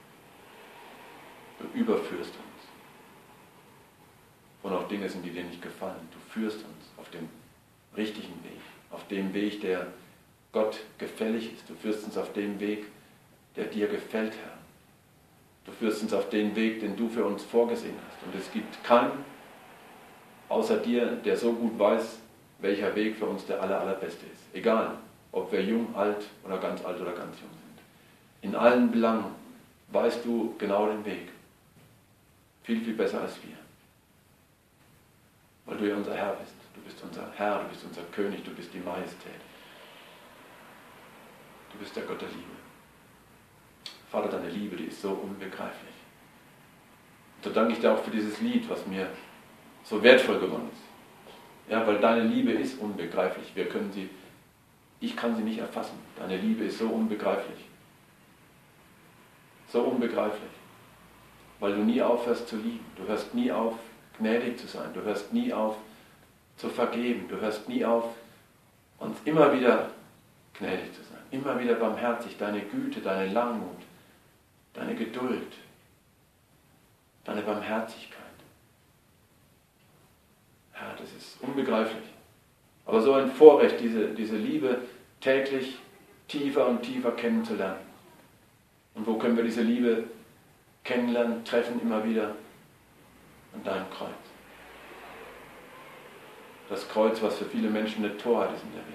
S1: Du überführst uns. Und auch Dinge sind, die dir nicht gefallen. Du führst uns auf dem richtigen Weg. Auf dem Weg, der Gott gefällig ist. Du führst uns auf dem Weg, der dir gefällt, Herr. Du führst uns auf den Weg, den du für uns vorgesehen hast. Und es gibt keinen außer dir, der so gut weiß, welcher Weg für uns der aller, allerbeste ist. Egal, ob wir jung, alt oder ganz alt oder ganz jung sind. In allen Belangen weißt du genau den Weg. Viel, viel besser als wir. Weil du ja unser Herr bist. Du bist unser Herr, du bist unser König, du bist die Majestät. Du bist der Gott der Liebe. Vater, deine Liebe, die ist so unbegreiflich. Und so danke ich dir auch für dieses Lied, was mir so wertvoll geworden ist. Ja, weil deine Liebe ist unbegreiflich. Wir können sie, ich kann sie nicht erfassen. Deine Liebe ist so unbegreiflich. So unbegreiflich. Weil du nie aufhörst zu lieben. Du hörst nie auf, gnädig zu sein. Du hörst nie auf, zu vergeben. Du hörst nie auf, uns immer wieder gnädig zu sein. Immer wieder barmherzig. Deine Güte, deine Langmut, deine Geduld, deine Barmherzigkeit. Ja, das ist unbegreiflich. Aber so ein Vorrecht, diese, diese Liebe täglich tiefer und tiefer kennenzulernen. Und wo können wir diese Liebe kennenlernen, treffen immer wieder? An deinem Kreuz. Das Kreuz, was für viele Menschen eine Torheit ist in der Welt.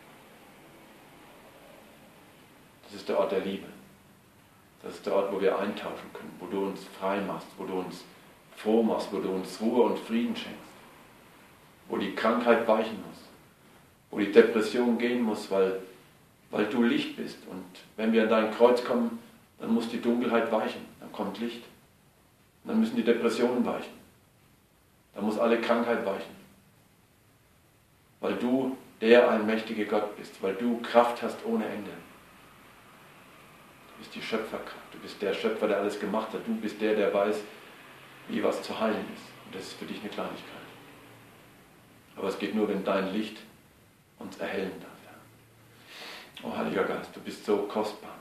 S1: Das ist der Ort der Liebe. Das ist der Ort, wo wir eintauschen können, wo du uns frei machst, wo du uns froh machst, wo du uns Ruhe und Frieden schenkst. Wo die Krankheit weichen muss, wo die Depression gehen muss, weil, weil du Licht bist. Und wenn wir an dein Kreuz kommen, dann muss die Dunkelheit weichen, dann kommt Licht. Und dann müssen die Depressionen weichen. Dann muss alle Krankheit weichen. Weil du der allmächtige Gott bist, weil du Kraft hast ohne Ende. Du bist die Schöpferkraft, du bist der Schöpfer, der alles gemacht hat. Du bist der, der weiß, wie was zu heilen ist. Und das ist für dich eine Kleinigkeit. Aber es geht nur, wenn dein Licht uns erhellen darf. Oh Heiliger Geist, du bist so kostbar.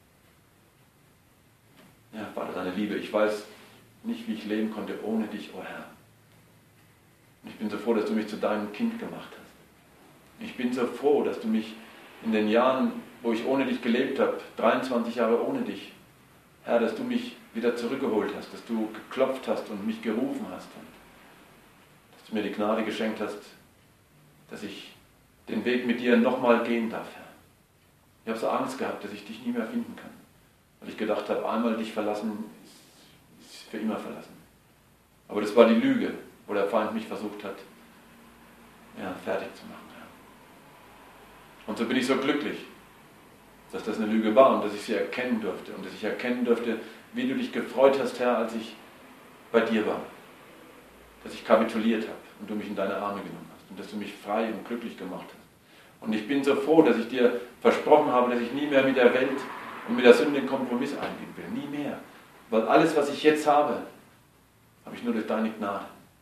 S1: Ja, Vater, deine Liebe, ich weiß nicht, wie ich leben konnte ohne dich, oh Herr. Und ich bin so froh, dass du mich zu deinem Kind gemacht hast. Ich bin so froh, dass du mich in den Jahren, wo ich ohne dich gelebt habe, dreiundzwanzig Jahre ohne dich, Herr, dass du mich wieder zurückgeholt hast, dass du geklopft hast und mich gerufen hast. Und dass du mir die Gnade geschenkt hast, dass ich den Weg mit dir nochmal gehen darf, Herr. Ich habe so Angst gehabt, dass ich dich nie mehr finden kann. Weil ich gedacht habe, einmal dich verlassen, ist, ist für immer verlassen. Aber das war die Lüge, wo der Feind mich versucht hat, ja, fertig zu machen. Herr. Und so bin ich so glücklich, dass das eine Lüge war und dass ich sie erkennen durfte. Und dass ich erkennen durfte, wie du dich gefreut hast, Herr, als ich bei dir war. Dass ich kapituliert habe und du mich in deine Arme genommen hast und dass du mich frei und glücklich gemacht hast. Und ich bin so froh, dass ich dir versprochen habe, dass ich nie mehr mit der Welt und mit der Sünde einen Kompromiss eingehen will. Nie mehr. Weil alles, was ich jetzt habe, habe ich nur durch deine Gnade.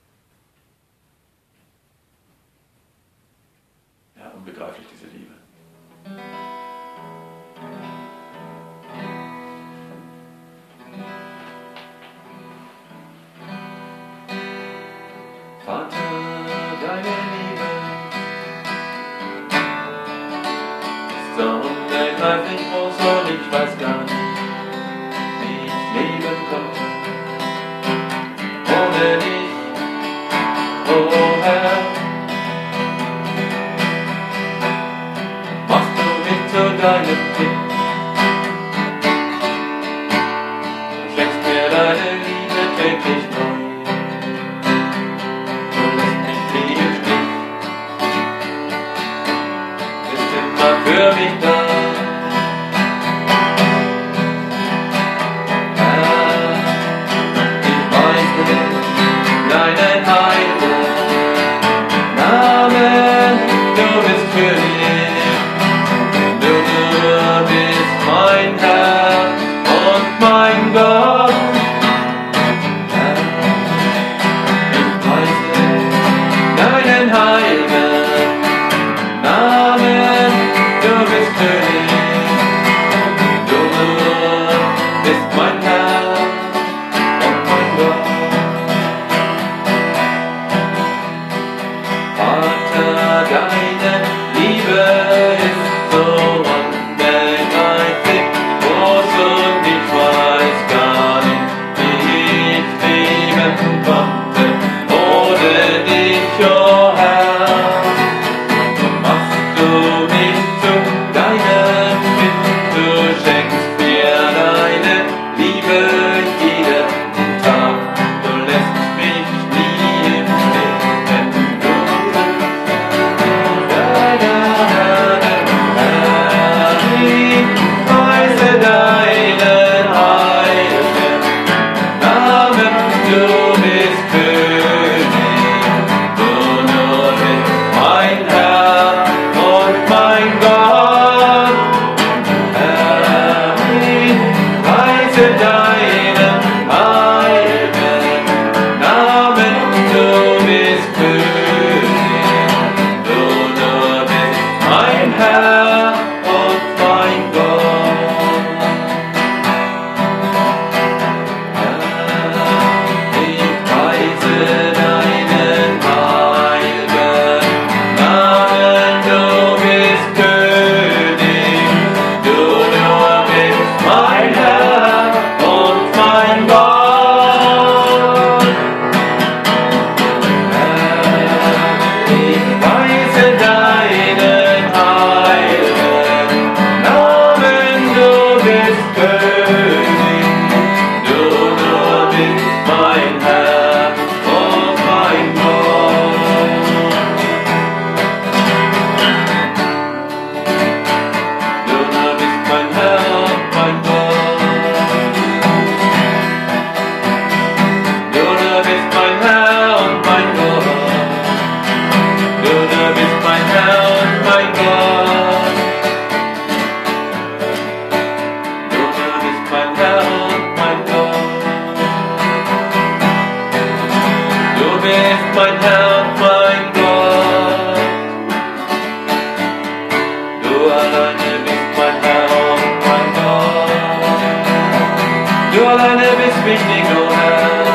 S1: Ja, unbegreiflich diese Liebe.
S2: Vater, deine Liebe ist so unbegreiflich groß und ich weiß gar nicht, wie ich leben konnte ohne dich, oh Herr. Machst du mich zu deinem Kind und schenkst mir deine Liebe täglich neu. Für mich da, Herr, ich weiß nicht deinen heiligen Namen, du bist für mich deine Liebe ist so unbegreiflich groß und ich weiß gar nicht, wie ich leben konnte ohne dich, oh Herr. So machst du mich zu deinem Kind, du schenkst mir deine Liebe jeden Tag, du lässt mich nie im Stich, denn du bist da, da, da, da, da. Ich preise deinen heiligen Namen, du bist König, du nur bist mein Herr und mein Gott. Herr, ich preise deinen heiligen Namen, du bist König, du nur bist mein Herr und mein Gott. Ich preise deinen heiligen Namen, du bist König, du nur bist mein Herr und mein Gott. Ich preise deinen heiligen Namen, du bist König, du nur bist mein Herr und mein Gott. Du nur bist mein Herr und mein Gott. Du nur bist mein Herr und mein Gott. Du nur bist mein Herr und mein Gott. Du nur bist mein Herr und mein Gott. Du bist mein Herr und mein Gott. Du alleine bist mein Herr und mein Gott. Du alleine bist wichtig, oh Herr.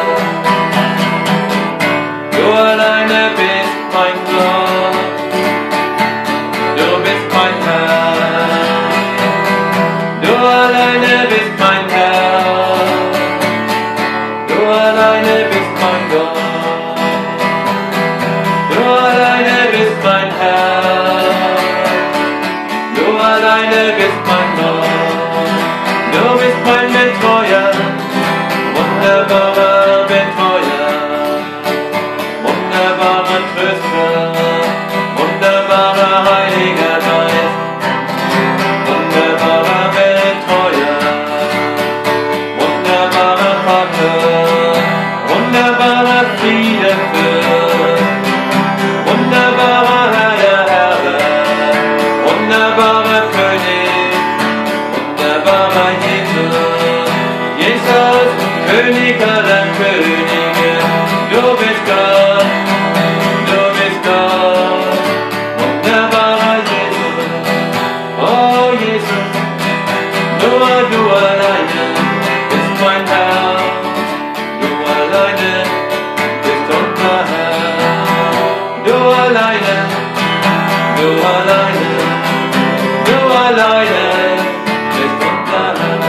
S2: Du alleine bist mein Gott. Du bist mein Herr. Du alleine bist mein Herr. Du alleine bist mein Gott. Du alleine bist mein Herr. Du alleine bist mein Gott. Du bist mein Betreuer, wunderbarer Betreuer, wunderbarer Tröster, wunderbarer Heiliger Geist, wunderbarer Betreuer, wunderbarer Vater, wunderbarer Friedefürst, wunderbarer Herr der Herren, wunderbarer König, wunderbarer Jesus, Jesus, König aller Könige, du bist Gott, du bist Gott, wunderbarer Jesus, oh Jesus, nur du alleine bist mein Herr, du alleine bist unser Herr, du alleine, du alleine, du alleine bist unser Herr.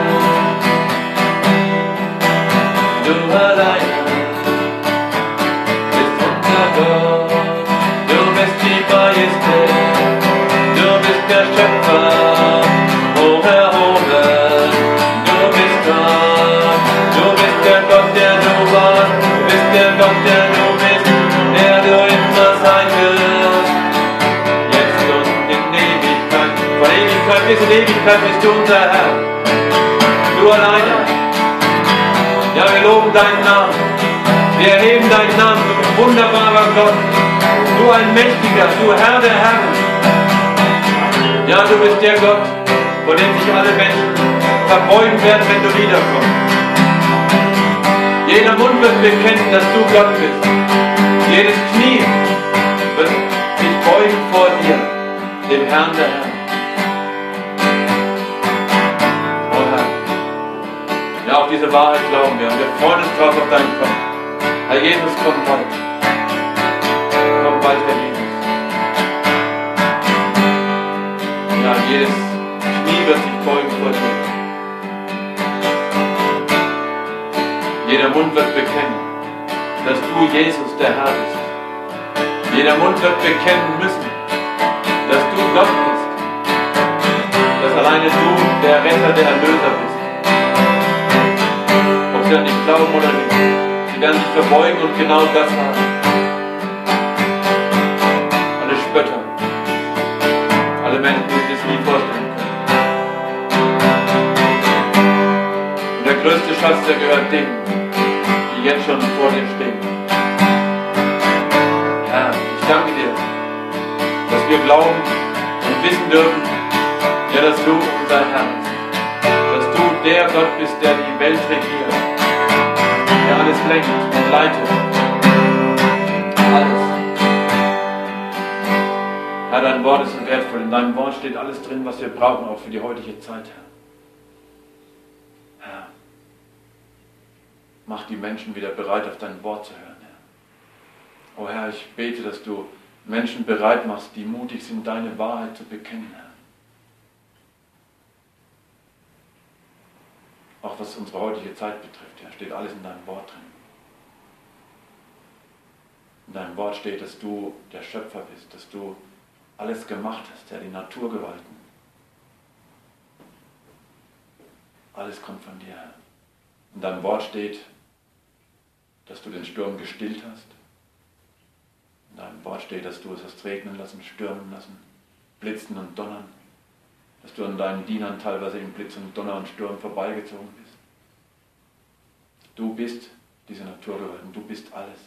S2: Du alleine bist unser Gott, du bist die Majestät, du bist der Schöpfer, hoch erhoben, du bist Gott, du bist der Gott, der du warst, du bist der Gott, der du bist, der du immer sein wirst, jetzt und in Ewigkeit, von Ewigkeit bis in Ewigkeit bist du unser Herr, du alleine. Ja, wir loben deinen Namen. Wir erheben deinen Namen, du wunderbarer Gott. Du ein Mächtiger, du Herr der Herren. Ja, du bist der Gott, vor dem sich alle Menschen verbeugen werden, wenn du wiederkommst. Jeder Mund wird bekennen, dass du Gott bist. Jedes Knie wird sich beugen vor dir, dem Herrn der Herren. Ja, auf diese Wahrheit glauben wir und wir freuen uns drauf auf deinen Kommen. Herr Jesus, komm bald. Komm bald, Herr Jesus.
S1: dass du, Jesus, der Herr bist. Jeder Mund wird bekennen müssen, dass du Gott bist, dass alleine du der Retter, der Erlöser bist. Ob sie an dich glauben oder nicht, sie werden sich verbeugen und genau das sagen. Alle Spötter, alle Menschen, die sich das nie vorstellen können. Und der größte Schatz, der gehört denen, die jetzt schon vor dir stehen. Herr, ich danke dir, dass wir glauben und wissen dürfen, ja, dass du unser Herr bist. Dass du der Gott bist, der die Welt regiert, der alles lenkt und leitet. Alles. Herr, dein Wort ist so wertvoll. In deinem Wort steht alles drin, was wir brauchen, auch für die heutige Zeit, Herr. Herr, mach die Menschen wieder bereit, auf dein Wort zu hören, Herr. Oh Herr, ich bete, dass du Menschen bereit machst, die mutig sind, deine Wahrheit zu bekennen, Herr. Auch was unsere heutige Zeit betrifft, Herr, steht alles in deinem Wort drin. In deinem Wort steht, dass du der Schöpfer bist, dass du alles gemacht hast, Herr, die Naturgewalten. Alles kommt von dir, Herr. In deinem Wort steht, dass du den Sturm gestillt hast. In deinem Wort steht, dass du es hast regnen lassen, stürmen lassen, blitzen und donnern. Dass du an deinen Dienern teilweise im Blitz und Donner und Sturm vorbeigezogen bist. Du bist diese Naturgewalten, du bist alles.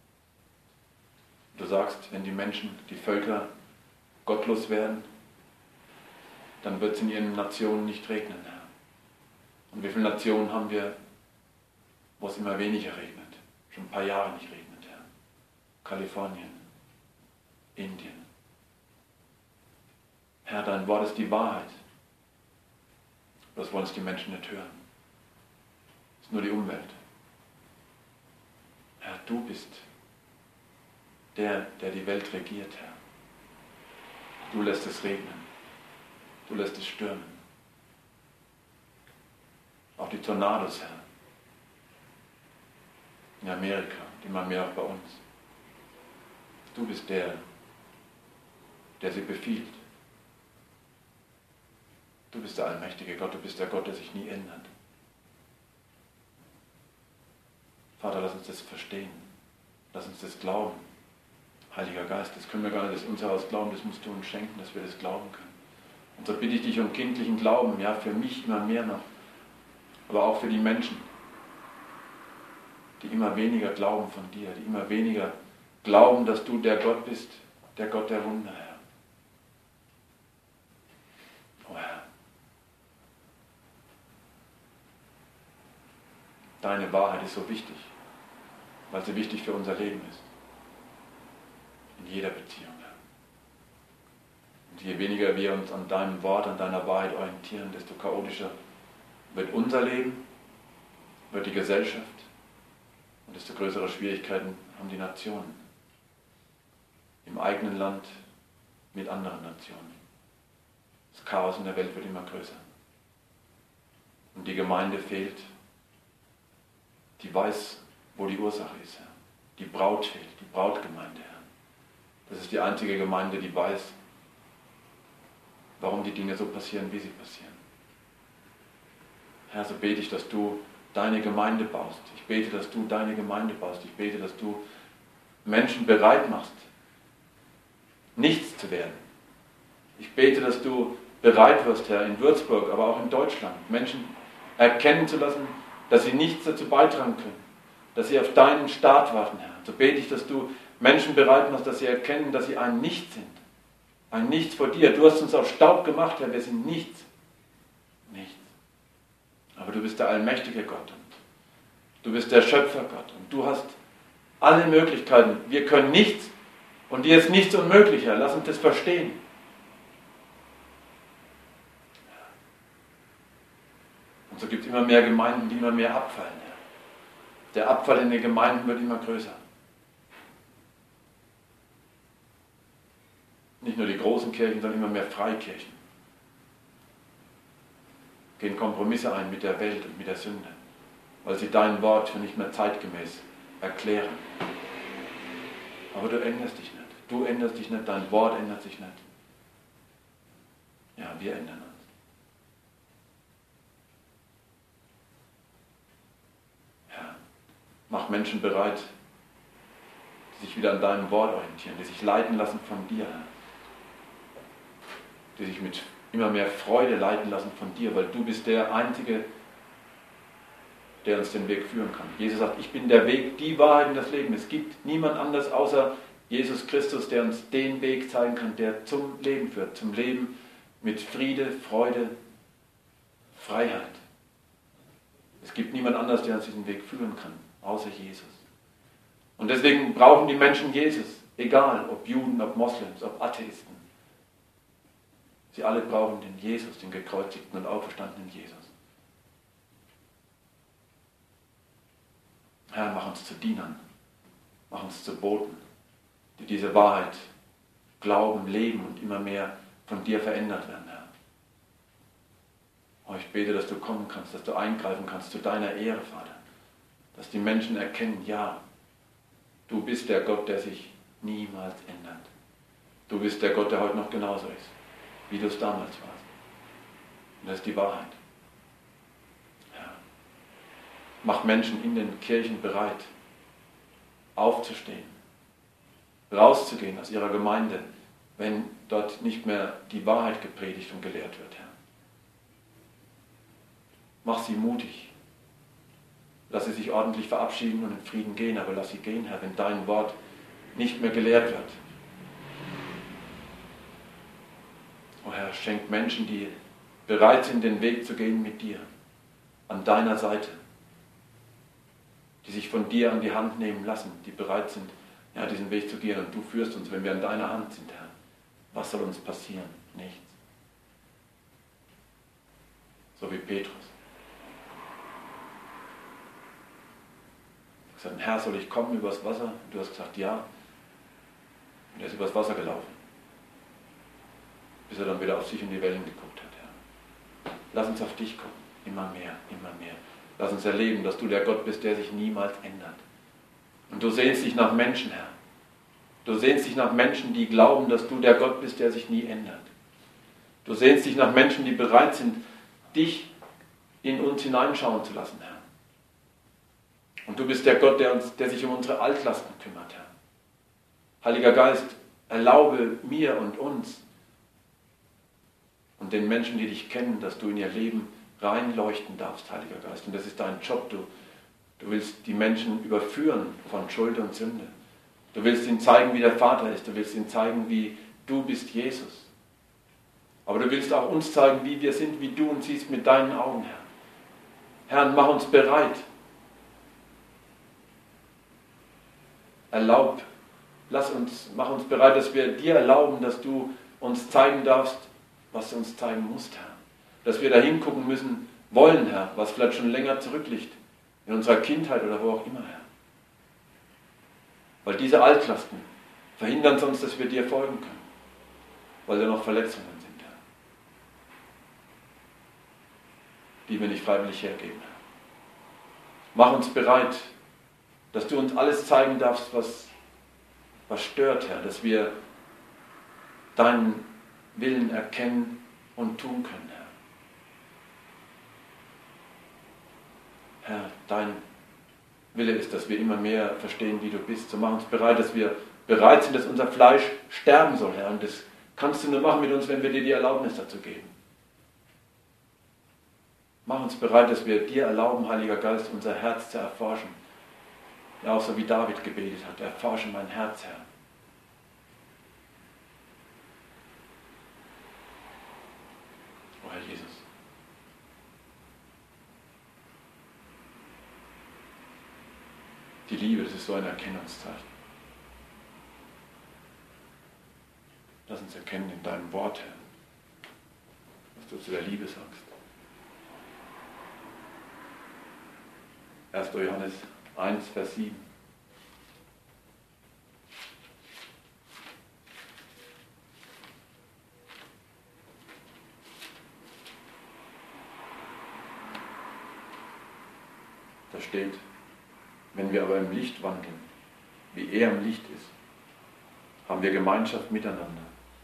S1: Du sagst, wenn die Menschen, die Völker gottlos werden, dann wird es in ihren Nationen nicht regnen, Herr. Und wie viele Nationen haben wir, wo es immer weniger regnet? Schon ein paar Jahre nicht regnet, Herr. Kalifornien, Indien. Herr, dein Wort ist die Wahrheit. Das wollen es die Menschen nicht hören. Es ist nur die Umwelt. Herr, du bist der, der die Welt regiert, Herr. Du lässt es regnen. Du lässt es stürmen. Auch die Tornados, Herr. In Amerika, immer mehr auch bei uns. Du bist der, der sie befiehlt. Du bist der allmächtige Gott, du bist der Gott, der sich nie ändert. Vater, lass uns das verstehen. Lass uns das glauben. Heiliger Geist, das können wir gar nicht aus unser Haus glauben, das musst du uns schenken, dass wir das glauben können. Und so bitte ich dich um kindlichen Glauben, ja, für mich immer mehr noch, aber auch für die Menschen, die immer weniger glauben von dir, die immer weniger glauben, dass du der Gott bist, der Gott der Wunder, Herr. Oh Herr, deine Wahrheit ist so wichtig, weil sie wichtig für unser Leben ist. In jeder Beziehung, Herr. Und je weniger wir uns an deinem Wort, an deiner Wahrheit orientieren, desto chaotischer wird unser Leben, wird die Gesellschaft und desto größere Schwierigkeiten haben die Nationen. Im eigenen Land mit anderen Nationen. Das Chaos in der Welt wird immer größer. Und die Gemeinde fehlt, die weiß, wo die Ursache ist, Herr. Die Braut fehlt, die Brautgemeinde, Herr. Das ist die einzige Gemeinde, die weiß, warum die Dinge so passieren, wie sie passieren. Herr, so bete ich, dass du deine Gemeinde baust. Ich bete, dass du deine Gemeinde baust. Ich bete, dass du Menschen bereit machst, nichts zu werden. Ich bete, dass du bereit wirst, Herr, in Würzburg, aber auch in Deutschland, Menschen erkennen zu lassen, dass sie nichts dazu beitragen können, dass sie auf deinen Staat warten, Herr. So bete ich, dass du Menschen bereit machst, dass sie erkennen, dass sie ein Nichts sind. Ein Nichts vor dir. Du hast uns aus Staub gemacht, Herr. Wir sind nichts. Nichts. Aber du bist der allmächtige Gott. Und du bist der Schöpfergott. Und du hast alle Möglichkeiten. Wir können nichts. Und dir ist nichts unmöglich, Herr. Lass uns das verstehen. Und so gibt es immer mehr Gemeinden, die immer mehr abfallen, Herr. Der Abfall in den Gemeinden wird immer größer. Nicht nur die großen Kirchen, sondern immer mehr Freikirchen. Gehen Kompromisse ein mit der Welt und mit der Sünde, weil sie dein Wort für nicht mehr zeitgemäß erklären. Aber du änderst dich nicht. Du änderst dich nicht, dein Wort ändert sich nicht. Ja, wir ändern uns. Ja, mach Menschen bereit, die sich wieder an deinem Wort orientieren, die sich leiten lassen von dir, die sich mit immer mehr Freude leiten lassen von dir, weil du bist der Einzige, der uns den Weg führen kann. Jesus sagt, ich bin der Weg, die Wahrheit und das Leben. Es gibt niemand anders außer Jesus Christus, der uns den Weg zeigen kann, der zum Leben führt, zum Leben mit Friede, Freude, Freiheit. Es gibt niemand anders, der uns diesen Weg führen kann, außer Jesus. Und deswegen brauchen die Menschen Jesus, egal ob Juden, ob Moslems, ob Atheisten. Sie alle brauchen den Jesus, den gekreuzigten und auferstandenen Jesus. Herr, mach uns zu Dienern, mach uns zu Boten, die diese Wahrheit glauben, leben und immer mehr von dir verändert werden, Herr. Oh, ich bete, dass du kommen kannst, dass du eingreifen kannst zu deiner Ehre, Vater. Dass die Menschen erkennen, ja, du bist der Gott, der sich niemals ändert. Du bist der Gott, der heute noch genauso ist, wie du es damals warst. Und das ist die Wahrheit. Ja. Mach Menschen in den Kirchen bereit, aufzustehen, rauszugehen aus ihrer Gemeinde, wenn dort nicht mehr die Wahrheit gepredigt und gelehrt wird, Herr. Mach sie mutig. Lass sie sich ordentlich verabschieden und in Frieden gehen, aber lass sie gehen, Herr, wenn dein Wort nicht mehr gelehrt wird. Oh Herr, schenk Menschen, die bereit sind, den Weg zu gehen mit dir, an deiner Seite, die sich von dir an die Hand nehmen lassen, die bereit sind, ja, diesen Weg zu gehen, und du führst uns, wenn wir an deiner Hand sind, Herr. Was soll uns passieren? Nichts. So wie Petrus. Er hat gesagt, Herr, soll ich kommen übers Wasser? Und du hast gesagt, ja. Und er ist übers Wasser gelaufen. Bis er dann wieder auf sich und die Wellen geguckt hat, Herr. Lass uns auf dich gucken. Immer mehr, immer mehr. Lass uns erleben, dass du der Gott bist, der sich niemals ändert. Und du sehnst dich nach Menschen, Herr. Du sehnst dich nach Menschen, die glauben, dass du der Gott bist, der sich nie ändert. Du sehnst dich nach Menschen, die bereit sind, dich in uns hineinschauen zu lassen, Herr. Und du bist der Gott, der, uns, der sich um unsere Altlasten kümmert, Herr. Heiliger Geist, erlaube mir und uns und den Menschen, die dich kennen, dass du in ihr Leben reinleuchten darfst, Heiliger Geist. Und das ist dein Job. Du, du willst die Menschen überführen von Schuld und Sünde. Du willst ihnen zeigen, wie der Vater ist. Du willst ihnen zeigen, wie du bist, Jesus. Aber du willst auch uns zeigen, wie wir sind, wie du uns siehst mit deinen Augen, Herr. Herr, mach uns bereit. Erlaub, lass uns, mach uns bereit, dass wir dir erlauben, dass du uns zeigen darfst, was du uns zeigen musst, Herr. Dass wir da hingucken müssen, wollen, Herr, was vielleicht schon länger zurückliegt, in unserer Kindheit oder wo auch immer, Herr. Weil diese Altlasten verhindern sonst, dass wir dir folgen können, weil da noch Verletzungen sind, Herr, die wir nicht freiwillig hergeben, Herr. Mach uns bereit, dass du uns alles zeigen darfst, was, was stört, Herr, dass wir deinen Willen erkennen und tun können, Herr. Herr, dein Wille ist, dass wir immer mehr verstehen, wie du bist. So mach uns bereit, dass wir bereit sind, dass unser Fleisch sterben soll, Herr. Und das kannst du nur machen mit uns, wenn wir dir die Erlaubnis dazu geben. Mach uns bereit, dass wir dir erlauben, Heiliger Geist, unser Herz zu erforschen. Ja, auch so wie David gebetet hat, erforsche mein Herz, Herr. Oh Herr Jesus. Die Liebe, das ist so ein Erkennungszeichen. Lass uns erkennen in deinem Wort, Herr, was du zu der Liebe sagst. erster Johannes eins, Vers sieben. Da steht, Wenn wir aber im Licht wandeln, wie er im Licht ist, haben wir Gemeinschaft miteinander.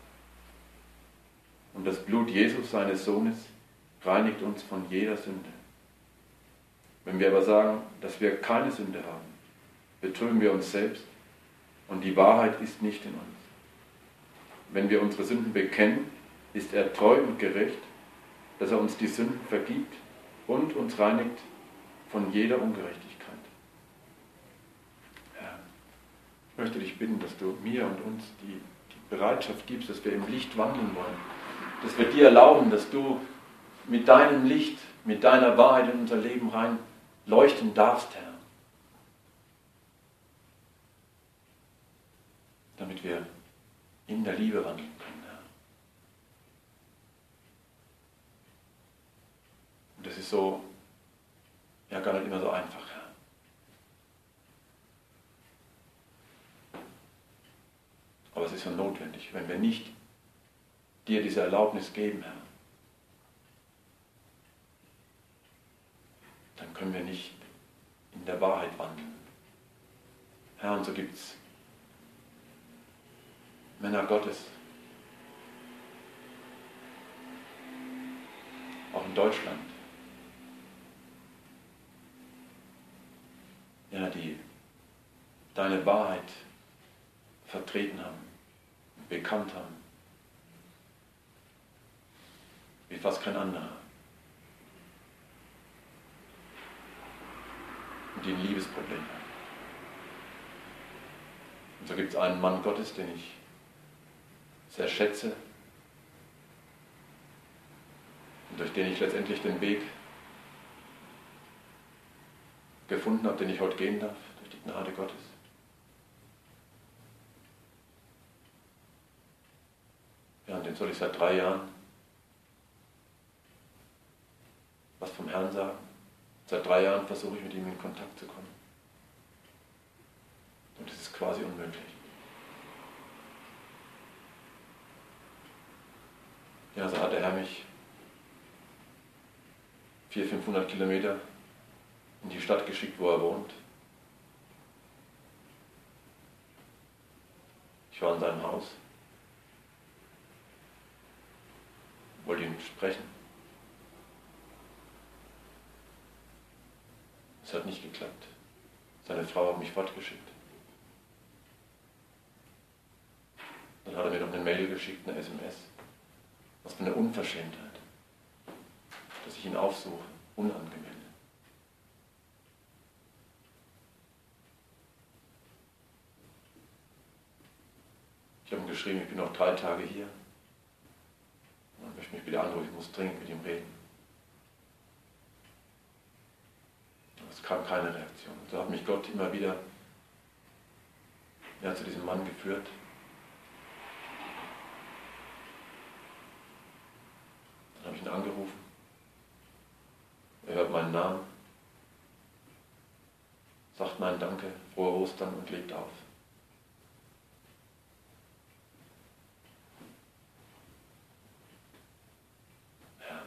S1: Und das Blut Jesus, seines Sohnes, reinigt uns von jeder Sünde. Wenn wir aber sagen, dass wir keine Sünde haben, betrügen wir uns selbst und die Wahrheit ist nicht in uns. Wenn wir unsere Sünden bekennen, ist er treu und gerecht, dass er uns die Sünden vergibt und uns reinigt von jeder Ungerechtigkeit. Herr, ich möchte dich bitten, dass du mir und uns die, die Bereitschaft gibst, dass wir im Licht wandeln wollen, dass wir dir erlauben, dass du mit deinem Licht, mit deiner Wahrheit in unser Leben rein leuchten darfst, Herr. Damit wir in der Liebe wandeln können, Herr. Und das ist so, ja gar nicht immer so einfach, Herr. Aber es ist so notwendig, wenn wir nicht dir diese Erlaubnis geben, Herr, dann können wir nicht in der Wahrheit wandeln. Herr, und so gibt es Männer Gottes, auch in Deutschland, ja, die deine Wahrheit vertreten haben, bekannt haben, wie fast kein anderer. Und die ein Liebesproblem haben. Und so gibt es einen Mann Gottes, den ich sehr schätze und durch den ich letztendlich den Weg gefunden habe, den ich heute gehen darf, durch die Gnade Gottes. Ja, und dem soll ich seit drei Jahren was vom Herrn sagen. Seit drei Jahren versuche ich mit ihm in Kontakt zu kommen. Und es ist quasi unmöglich. Ja, so hat der Herr mich vierhundert, fünfhundert Kilometer in die Stadt geschickt, wo er wohnt. Ich war in seinem Haus, wollte ihm sprechen. Es hat nicht geklappt. Seine Frau hat mich fortgeschickt. Dann hat er mir noch eine Mail geschickt, eine S M S. Was für eine Unverschämtheit, dass ich ihn aufsuche, unangemeldet. Ich habe ihm geschrieben, ich bin noch drei Tage hier. Und er möchte mich wieder anrufen, ich muss dringend mit ihm reden. Aber es kam keine Reaktion. Und so hat mich Gott immer wieder ja, zu diesem Mann geführt. Dann habe ich ihn angerufen. Er hört meinen Namen, sagt nein, danke, frohe Ostern und legt auf. Ja.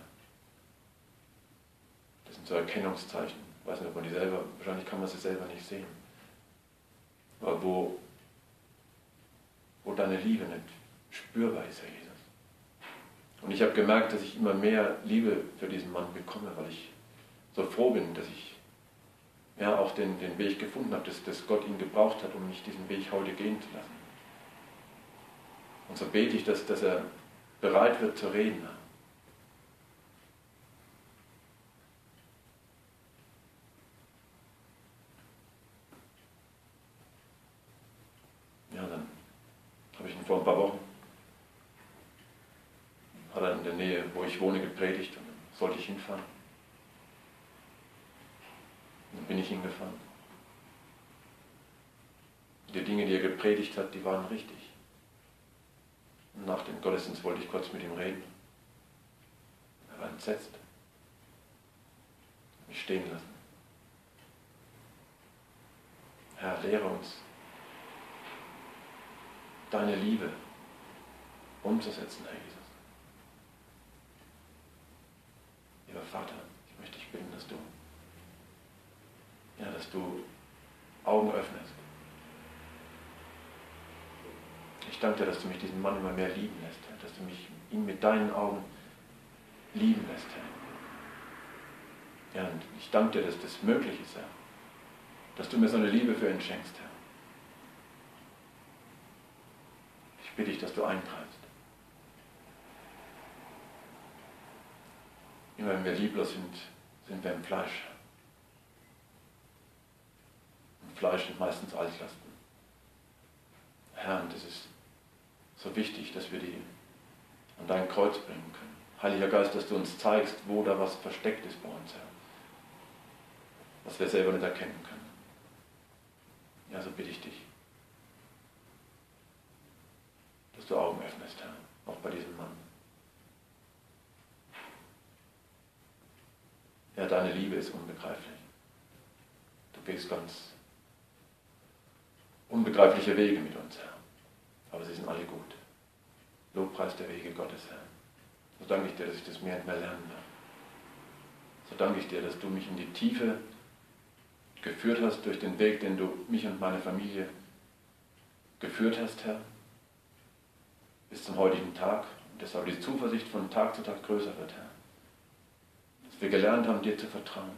S1: Das sind so Erkennungszeichen. Ich weiß nicht, ob man die selber, wahrscheinlich kann man sie selber nicht sehen. Aber wo, wo deine Liebe nicht spürbar ist, Herr Jesus. Und ich habe gemerkt, dass ich immer mehr Liebe für diesen Mann bekomme, weil ich so froh bin, dass ich ja auch den, den Weg gefunden habe, dass, dass Gott ihn gebraucht hat, um mich diesen Weg heute gehen zu lassen. Und so bete ich, dass, dass er bereit wird zu reden. Ja, dann habe ich ihn vor ein paar Wochen, hat er in der Nähe, wo ich wohne, gepredigt und dann sollte ich hinfahren. Dann bin ich hingefahren. Die Dinge, die er gepredigt hat, die waren richtig. Und nach dem Gottesdienst wollte ich kurz mit ihm reden. Er war entsetzt. Mich stehen lassen. Herr, lehre uns, deine Liebe umzusetzen, Herr Jesus. Lieber Vater, ich möchte dich bitten, dass du, ja, dass du Augen öffnest. Ich danke dir, dass du mich diesen Mann immer mehr lieben lässt, Herr, dass du mich ihn mit deinen Augen lieben lässt, Herr. Ja, und ich danke dir, dass das möglich ist, Herr. Dass du mir so eine Liebe für ihn schenkst, Herr. Ich bitte dich, dass du eingreifst. Immer wenn wir lieblos sind, sind wir im Fleisch. Und Fleisch sind meistens Altlasten. Herr, und es ist so wichtig, dass wir die an dein Kreuz bringen können. Heiliger Geist, dass du uns zeigst, wo da was versteckt ist bei uns, Herr. Was wir selber nicht erkennen können. Ja, so bitte ich dich, dass du Augen öffnest, Herr, auch bei diesem Mann. Ja, deine Liebe ist unbegreiflich. Du gehst ganz unbegreifliche Wege mit uns, Herr. Aber sie sind alle gut. Lobpreis der Wege Gottes, Herr. So danke ich dir, dass ich das mehr und mehr lernen darf. So danke ich dir, dass du mich in die Tiefe geführt hast, durch den Weg, den du mich und meine Familie geführt hast, Herr, bis zum heutigen Tag. Und deshalb die Zuversicht von Tag zu Tag größer wird, Herr. Dass wir gelernt haben, dir zu vertrauen.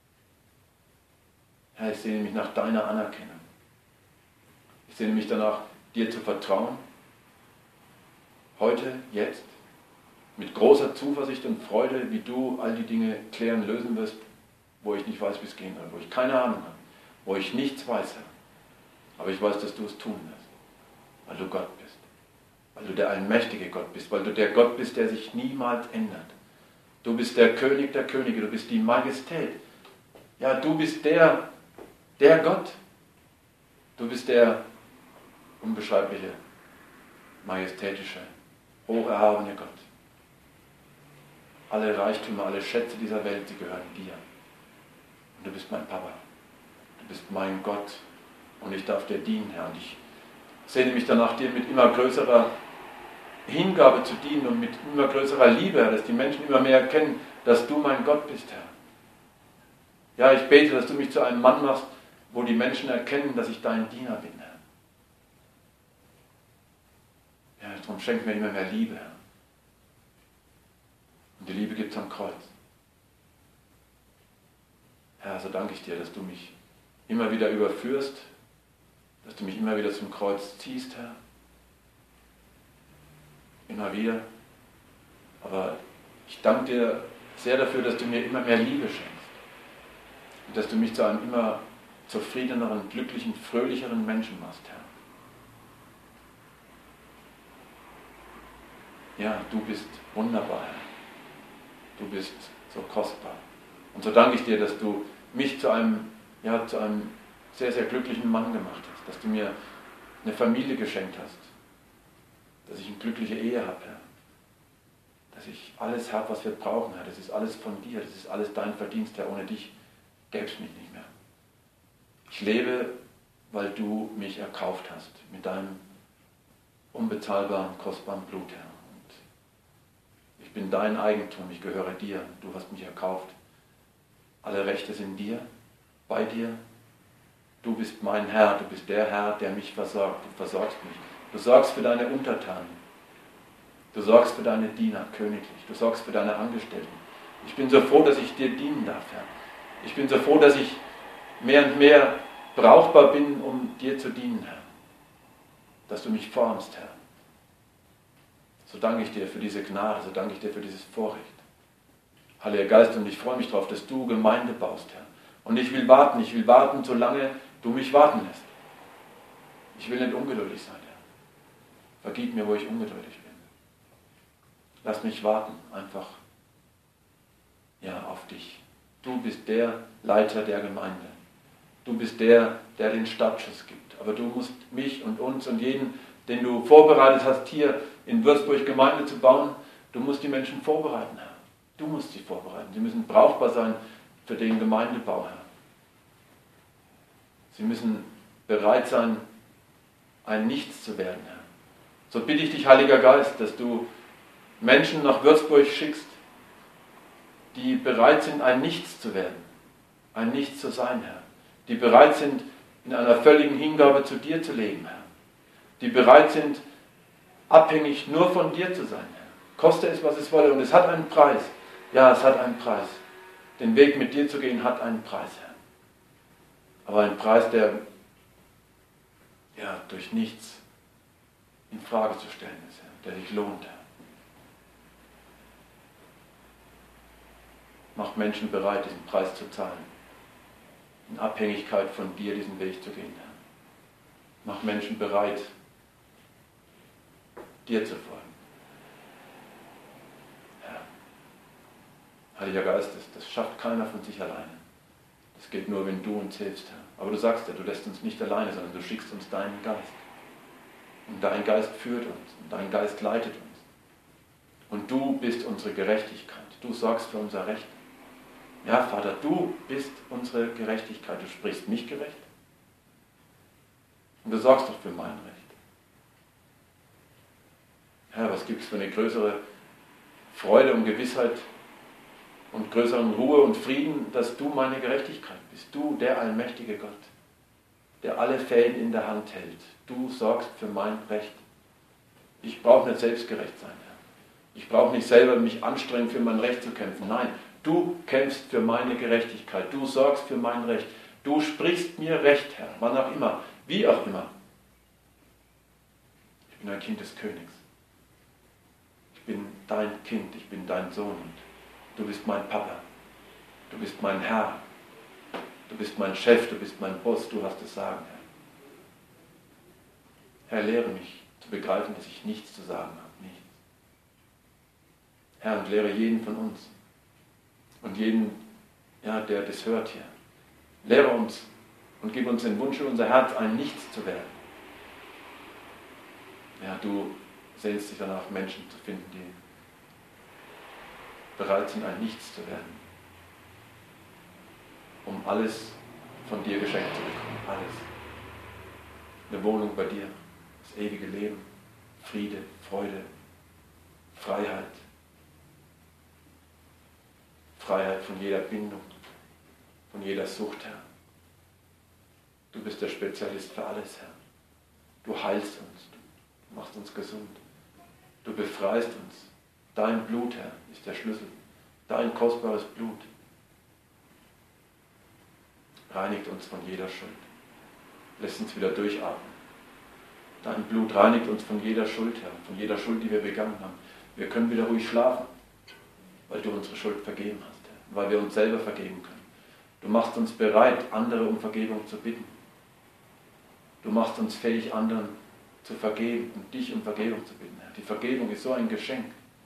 S1: Herr, ich sehne mich nach deiner Anerkennung. Ich sehne mich danach, dir zu vertrauen. Heute, jetzt, mit großer Zuversicht und Freude, wie du all die Dinge klären, lösen wirst, wo ich nicht weiß, wie es gehen soll, wo ich keine Ahnung habe, wo ich nichts weiß, Herr. Aber ich weiß, dass du es tun wirst, weil du Gott bist, weil du der allmächtige Gott bist, weil du der Gott bist, der sich niemals ändert. Du bist der König der Könige, du bist die Majestät. Ja, du bist der, der Gott. Du bist der unbeschreibliche, majestätische, hocherhabene Gott. Alle Reichtümer, alle Schätze dieser Welt, sie gehören dir. Und du bist mein Papa. Du bist mein Gott. Und ich darf dir dienen, Herr. Und ich sehne mich danach, dir mit immer größerer Hingabe zu dienen und mit immer größerer Liebe, Herr, dass die Menschen immer mehr erkennen, dass du mein Gott bist, Herr. Ja, ich bete, dass du mich zu einem Mann machst, wo die Menschen erkennen, dass ich dein Diener bin, Herr. Ja, darum schenk mir immer mehr Liebe, Herr. Und die Liebe gibt es am Kreuz. Herr, so danke ich dir, dass du mich immer wieder überführst, dass du mich immer wieder zum Kreuz ziehst, Herr. Immer wieder. Aber ich danke dir sehr dafür, dass du mir immer mehr Liebe schenkst. Und dass du mich zu einem immer zufriedeneren, glücklichen, fröhlicheren Menschen machst, Herr. Ja, du bist wunderbar, Herr. Du bist so kostbar. Und so danke ich dir, dass du mich zu einem, ja, zu einem sehr, sehr glücklichen Mann gemacht hast. Dass du mir eine Familie geschenkt hast. Dass ich eine glückliche Ehe habe, Herr. Dass ich alles habe, was wir brauchen, Herr. Das ist alles von dir. Das ist alles dein Verdienst, Herr. Ohne dich gäbe es mich nicht mehr. Ich lebe, weil du mich erkauft hast. Mit deinem unbezahlbaren, kostbaren Blut, Herr. Ich bin dein Eigentum, ich gehöre dir, du hast mich erkauft. Alle Rechte sind dir, bei dir. Du bist mein Herr, du bist der Herr, der mich versorgt. Du versorgst mich. Du sorgst für deine Untertanen. Du sorgst für deine Diener, königlich. Du sorgst für deine Angestellten. Ich bin so froh, dass ich dir dienen darf, Herr. Ich bin so froh, dass ich mehr und mehr brauchbar bin, um dir zu dienen, Herr. Dass du mich formst, Herr. So danke ich dir für diese Gnade, so danke ich dir für dieses Vorrecht. Heiliger Geist, und ich freue mich darauf, dass du Gemeinde baust, Herr. Und ich will warten, ich will warten, solange du mich warten lässt. Ich will nicht ungeduldig sein, Herr. Vergib mir, wo ich ungeduldig bin. Lass mich warten, einfach, ja, auf dich. Du bist der Leiter der Gemeinde. Du bist der, der den Startschuss gibt. Aber du musst mich und uns und jeden, den du vorbereitet hast, hier in Würzburg Gemeinde zu bauen, du musst die Menschen vorbereiten, Herr. Du musst sie vorbereiten. Sie müssen brauchbar sein für den Gemeindebau, Herr. Sie müssen bereit sein, ein Nichts zu werden, Herr. So bitte ich dich, Heiliger Geist, dass du Menschen nach Würzburg schickst, die bereit sind, ein Nichts zu werden, ein Nichts zu sein, Herr. Die bereit sind, in einer völligen Hingabe zu dir zu leben, Herr. Die bereit sind, abhängig nur von dir zu sein, Herr. Koste es, was es wolle. Und es hat einen Preis. Ja, es hat einen Preis. Den Weg mit dir zu gehen hat einen Preis, Herr. Aber ein Preis, der ja, durch nichts in Frage zu stellen ist, Herr, der dich lohnt, Herr. Mach Menschen bereit, diesen Preis zu zahlen. In Abhängigkeit von dir diesen Weg zu gehen, Herr. Mach Menschen bereit, dir zu folgen. Herr, Heiliger Geist, das, das schafft keiner von sich alleine. Das geht nur, wenn du uns hilfst, Herr. Aber du sagst ja, du lässt uns nicht alleine, sondern du schickst uns deinen Geist. Und dein Geist führt uns und dein Geist leitet uns. Und du bist unsere Gerechtigkeit. Du sorgst für unser Recht. Ja, Vater, du bist unsere Gerechtigkeit. Du sprichst mich gerecht. Und du sorgst doch für mein Recht. Herr, was gibt es für eine größere Freude und Gewissheit und größeren Ruhe und Frieden, dass du meine Gerechtigkeit bist. Du, der allmächtige Gott, der alle Fäden in der Hand hält. Du sorgst für mein Recht. Ich brauche nicht selbstgerecht sein, Herr. Ich brauche nicht selber mich anstrengen, für mein Recht zu kämpfen. Nein, du kämpfst für meine Gerechtigkeit. Du sorgst für mein Recht. Du sprichst mir Recht, Herr, wann auch immer, wie auch immer. Ich bin ein Kind des Königs. Ich bin dein Kind, ich bin dein Sohn. Und du bist mein Papa. Du bist mein Herr. Du bist mein Chef, du bist mein Boss, du hast das Sagen, Herr. Herr, lehre mich zu begreifen, dass ich nichts zu sagen habe. Nichts. Herr, und lehre jeden von uns und jeden, ja, der das hört hier. Lehre uns und gib uns den Wunsch in unser Herz, ein Nichts zu werden. Ja, du sehnst dich danach, Menschen zu finden, die bereit sind, ein Nichts zu werden, um alles von dir geschenkt zu bekommen. Alles. Eine Wohnung bei dir, das ewige Leben, Friede, Freude, Freiheit. Freiheit von jeder Bindung, von jeder Sucht, Herr. Du bist der Spezialist für alles, Herr. Du heilst uns, du machst uns gesund. Du befreist uns. Dein Blut, Herr, ist der Schlüssel. Dein kostbares Blut reinigt uns von jeder Schuld. Lässt uns wieder durchatmen. Dein Blut reinigt uns von jeder Schuld, Herr, von jeder Schuld, die wir begangen haben. Wir können wieder ruhig schlafen, weil du unsere Schuld vergeben hast, Herr, weil wir uns selber vergeben können. Du machst uns bereit, andere um Vergebung zu bitten. Du machst uns fähig, anderen zu vergeben und dich um Vergebung zu bitten, Herr. Die Vergebung ist so ein Geschenk.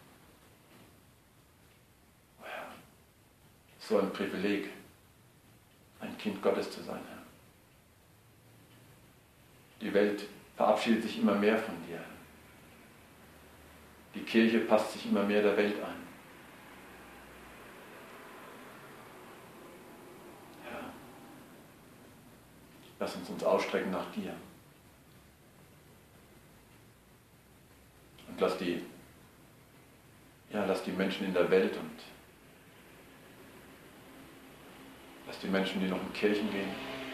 S1: Oh Herr, so ein Privileg, ein Kind Gottes zu sein, Herr. Die Welt verabschiedet sich immer mehr von dir. Die Kirche passt sich immer mehr der Welt ein. Herr, lass uns uns ausstrecken nach dir. Und lass die, ja, lass die Menschen in der Welt und lass die Menschen, die noch in Kirchen gehen,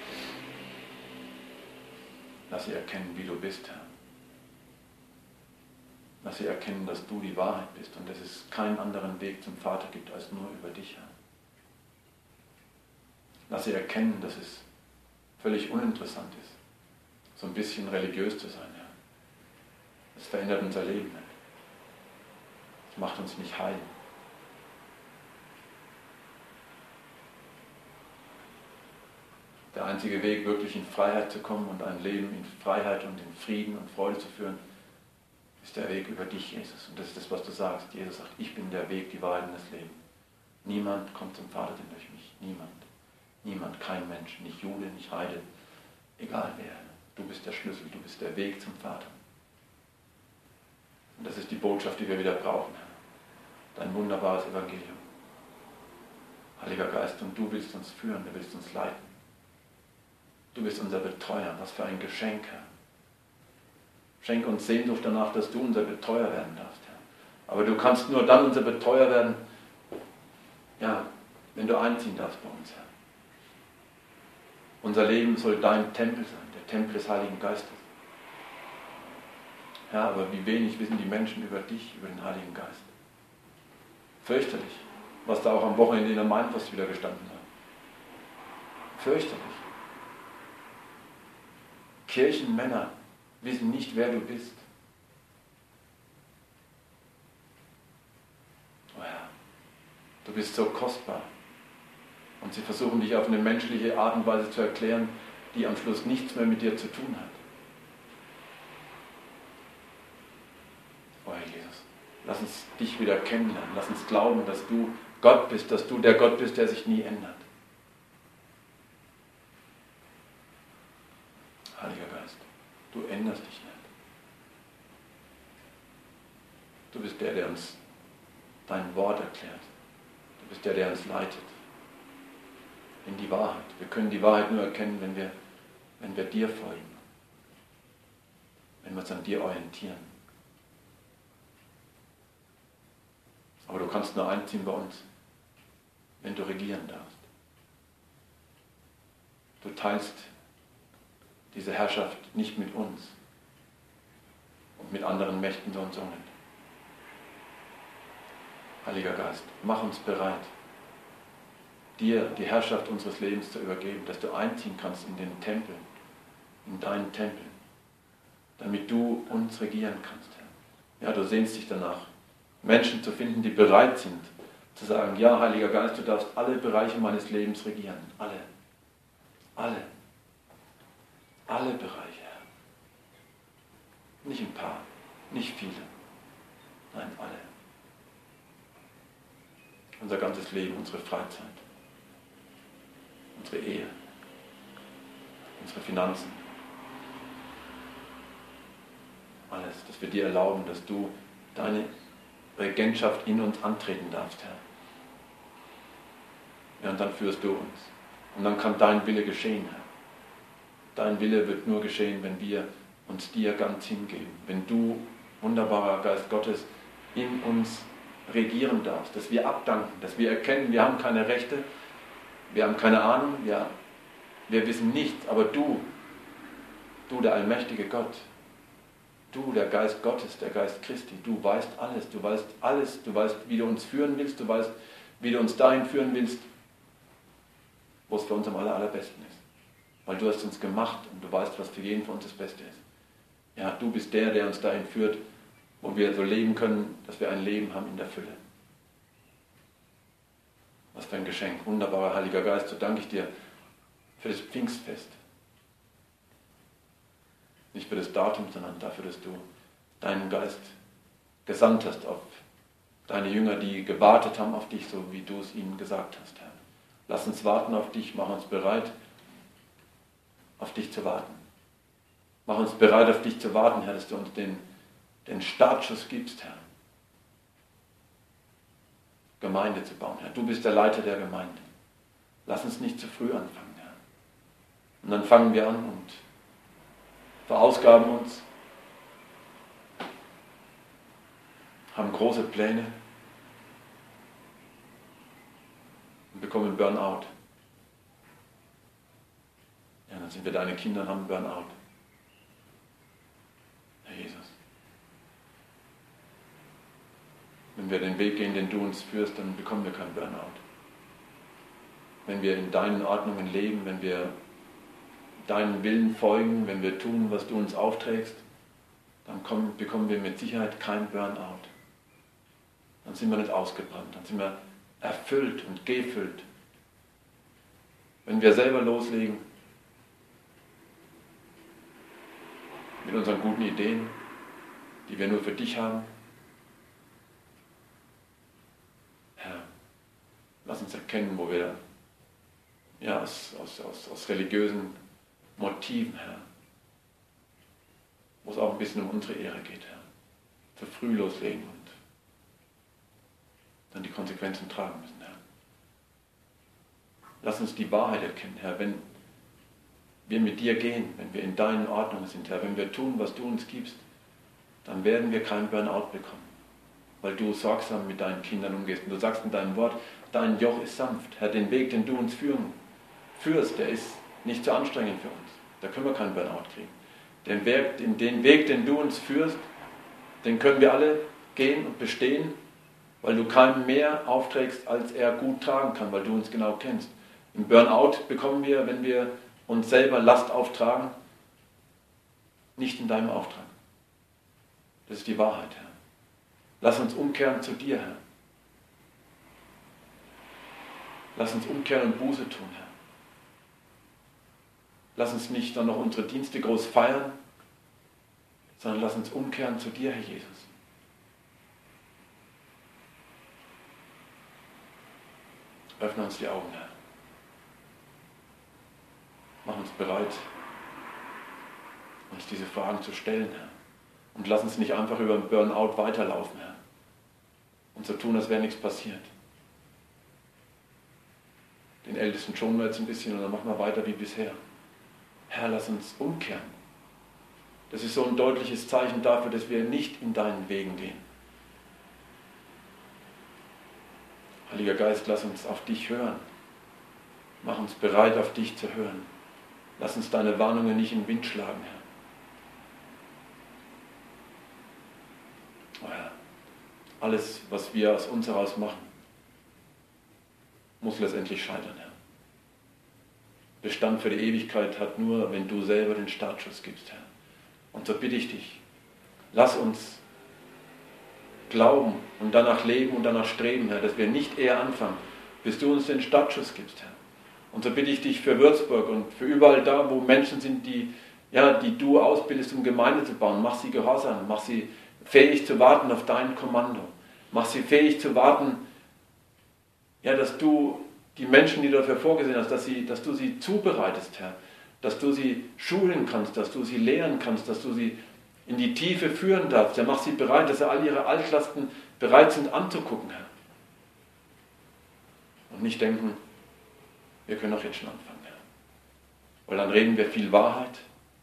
S1: lass sie erkennen, wie du bist, Herr. Lass sie erkennen, dass du die Wahrheit bist und dass es keinen anderen Weg zum Vater gibt als nur über dich, Herr. Lass sie erkennen, dass es völlig uninteressant ist, so ein bisschen religiös zu sein, Herr. Das verändert unser Leben nicht. Das macht uns nicht heil. Der einzige Weg, wirklich in Freiheit zu kommen und ein Leben in Freiheit und in Frieden und Freude zu führen, ist der Weg über dich, Jesus. Und das ist das, was du sagst. Jesus sagt, ich bin der Weg, die Wahrheit und das Leben. Niemand kommt zum Vater denn durch mich. Niemand. Niemand, kein Mensch. Nicht Jude, nicht Heide. Egal wer. Du bist der Schlüssel. Du bist der Weg zum Vater. Und das ist die Botschaft, die wir wieder brauchen, Herr. Dein wunderbares Evangelium. Heiliger Geist, und du willst uns führen, du willst uns leiten. Du bist unser Betreuer. Was für ein Geschenk, Herr. Schenk uns Sehnsucht danach, dass du unser Betreuer werden darfst, Herr. Aber du kannst nur dann unser Betreuer werden, ja, wenn du einziehen darfst bei uns, Herr. Unser Leben soll dein Tempel sein, der Tempel des Heiligen Geistes. Ja, aber wie wenig wissen die Menschen über dich, über den Heiligen Geist. Fürchterlich, was da auch am Wochenende in der Mainpost wieder gestanden hat. Fürchterlich. Kirchenmänner wissen nicht, wer du bist. Oh ja, du bist so kostbar. Und sie versuchen dich auf eine menschliche Art und Weise zu erklären, die am Schluss nichts mehr mit dir zu tun hat. Oh Herr Jesus, lass uns dich wieder kennenlernen. Lass uns glauben, dass du Gott bist, dass du der Gott bist, der sich nie ändert. Heiliger Geist, du änderst dich nicht. Du bist der, der uns dein Wort erklärt. Du bist der, der uns leitet in die Wahrheit. Wir können die Wahrheit nur erkennen, wenn wir, wenn wir dir folgen. Wenn wir uns an dir orientieren. Aber du kannst nur einziehen bei uns, wenn du regieren darfst. Du teilst diese Herrschaft nicht mit uns und mit anderen Mächten so und so nicht. Heiliger Geist, mach uns bereit, dir die Herrschaft unseres Lebens zu übergeben, dass du einziehen kannst in den Tempel, in deinen Tempel, damit du uns regieren kannst, Herr. Ja, du sehnst dich danach, Menschen zu finden, die bereit sind, zu sagen, ja, Heiliger Geist, du darfst alle Bereiche meines Lebens regieren. Alle. Alle. Alle Bereiche, Herr. Nicht ein paar, nicht viele. Nein, alle. Unser ganzes Leben, unsere Freizeit, unsere Ehe, unsere Finanzen. Alles, dass wir dir erlauben, dass du deine Regentschaft in uns antreten darfst, Herr. Ja, und dann führst du uns. Und dann kann dein Wille geschehen, Herr. Dein Wille wird nur geschehen, wenn wir uns dir ganz hingeben. Wenn du, wunderbarer Geist Gottes, in uns regieren darfst. Dass wir abdanken, dass wir erkennen, wir haben keine Rechte, wir haben keine Ahnung, wir, wir wissen nichts. Aber du, du der allmächtige Gott, du der Geist Gottes, der Geist Christi, du weißt alles, du weißt alles, du weißt, wie du uns führen willst, du weißt, wie du uns dahin führen willst, wo es für uns am aller, allerbesten ist. Weil du hast uns gemacht und du weißt, was für jeden von uns das Beste ist. Ja, du bist der, der uns dahin führt, wo wir so leben können, dass wir ein Leben haben in der Fülle. Was für ein Geschenk, wunderbarer Heiliger Geist, so danke ich dir für das Pfingstfest. Nicht für das Datum, sondern dafür, dass du deinen Geist gesandt hast auf deine Jünger, die gewartet haben auf dich, so wie du es ihnen gesagt hast, Herr. Lass uns warten auf dich, mach uns bereit, auf dich zu warten. Mach uns bereit, auf dich zu warten, Herr, dass du uns den, den Startschuss gibst, Herr. Gemeinde zu bauen, Herr. Du bist der Leiter der Gemeinde. Lass uns nicht zu früh anfangen, Herr. Und dann fangen wir an und verausgaben uns, haben große Pläne und bekommen Burnout. Ja, dann sind wir deine Kinder und haben Burnout. Herr Jesus. Wenn wir den Weg gehen, den du uns führst, dann bekommen wir kein Burnout. Wenn wir in deinen Ordnungen leben, wenn wir deinen Willen folgen, wenn wir tun, was du uns aufträgst, dann kommen, bekommen wir mit Sicherheit kein Burnout. Dann sind wir nicht ausgebrannt, dann sind wir erfüllt und gefüllt. Wenn wir selber loslegen, mit unseren guten Ideen, die wir nur für dich haben, Herr, lass uns erkennen, wo wir ja, aus, aus, aus, aus religiösen Motiven, Herr, wo es auch ein bisschen um unsere Ehre geht, Herr, zu früh loslegen und dann die Konsequenzen tragen müssen, Herr. Lass uns die Wahrheit erkennen, Herr, wenn wir mit dir gehen, wenn wir in deinen Ordnungen sind, Herr, wenn wir tun, was du uns gibst, dann werden wir keinen Burnout bekommen, weil du sorgsam mit deinen Kindern umgehst. Und du sagst in deinem Wort, dein Joch ist sanft. Herr, den Weg, den du uns führen, führst, der ist nicht zu anstrengend für uns. Da können wir keinen Burnout kriegen. Den Weg, den, den Weg, den du uns führst, den können wir alle gehen und bestehen, weil du keinem mehr aufträgst, als er gut tragen kann, weil du uns genau kennst. Im Burnout bekommen wir, wenn wir uns selber Last auftragen, nicht in deinem Auftrag. Das ist die Wahrheit, Herr. Lass uns umkehren zu dir, Herr. Lass uns umkehren und Buße tun, Herr. Lass uns nicht dann noch unsere Dienste groß feiern, sondern lass uns umkehren zu dir, Herr Jesus. Öffne uns die Augen, Herr. Mach uns bereit, uns diese Fragen zu stellen, Herr. Und lass uns nicht einfach über den Burnout weiterlaufen, Herr. Und so tun, als wäre nichts passiert. Den Ältesten schonen wir jetzt ein bisschen und dann machen wir weiter wie bisher. Herr, lass uns umkehren. Das ist so ein deutliches Zeichen dafür, dass wir nicht in deinen Wegen gehen. Heiliger Geist, lass uns auf dich hören. Mach uns bereit, auf dich zu hören. Lass uns deine Warnungen nicht in den Wind schlagen, Herr. Oh Herr, alles, was wir aus uns heraus machen, muss letztendlich scheitern, Herr. Bestand für die Ewigkeit hat nur, wenn du selber den Startschuss gibst, Herr. Und so bitte ich dich, lass uns glauben und danach leben und danach streben, Herr, dass wir nicht eher anfangen, bis du uns den Startschuss gibst, Herr. Und so bitte ich dich für Würzburg und für überall da, wo Menschen sind, die, ja, die du ausbildest, um Gemeinde zu bauen. Mach sie gehorsam, mach sie fähig zu warten auf dein Kommando. Mach sie fähig zu warten, ja, dass du die Menschen, die du dafür vorgesehen hast, dass, sie, dass du sie zubereitest, Herr. Dass du sie schulen kannst, dass du sie lehren kannst, dass du sie in die Tiefe führen darfst. Ja, mach sie bereit, dass sie all ihre Altlasten bereit sind anzugucken, Herr. Und nicht denken, wir können auch jetzt schon anfangen, Herr. Weil dann reden wir viel Wahrheit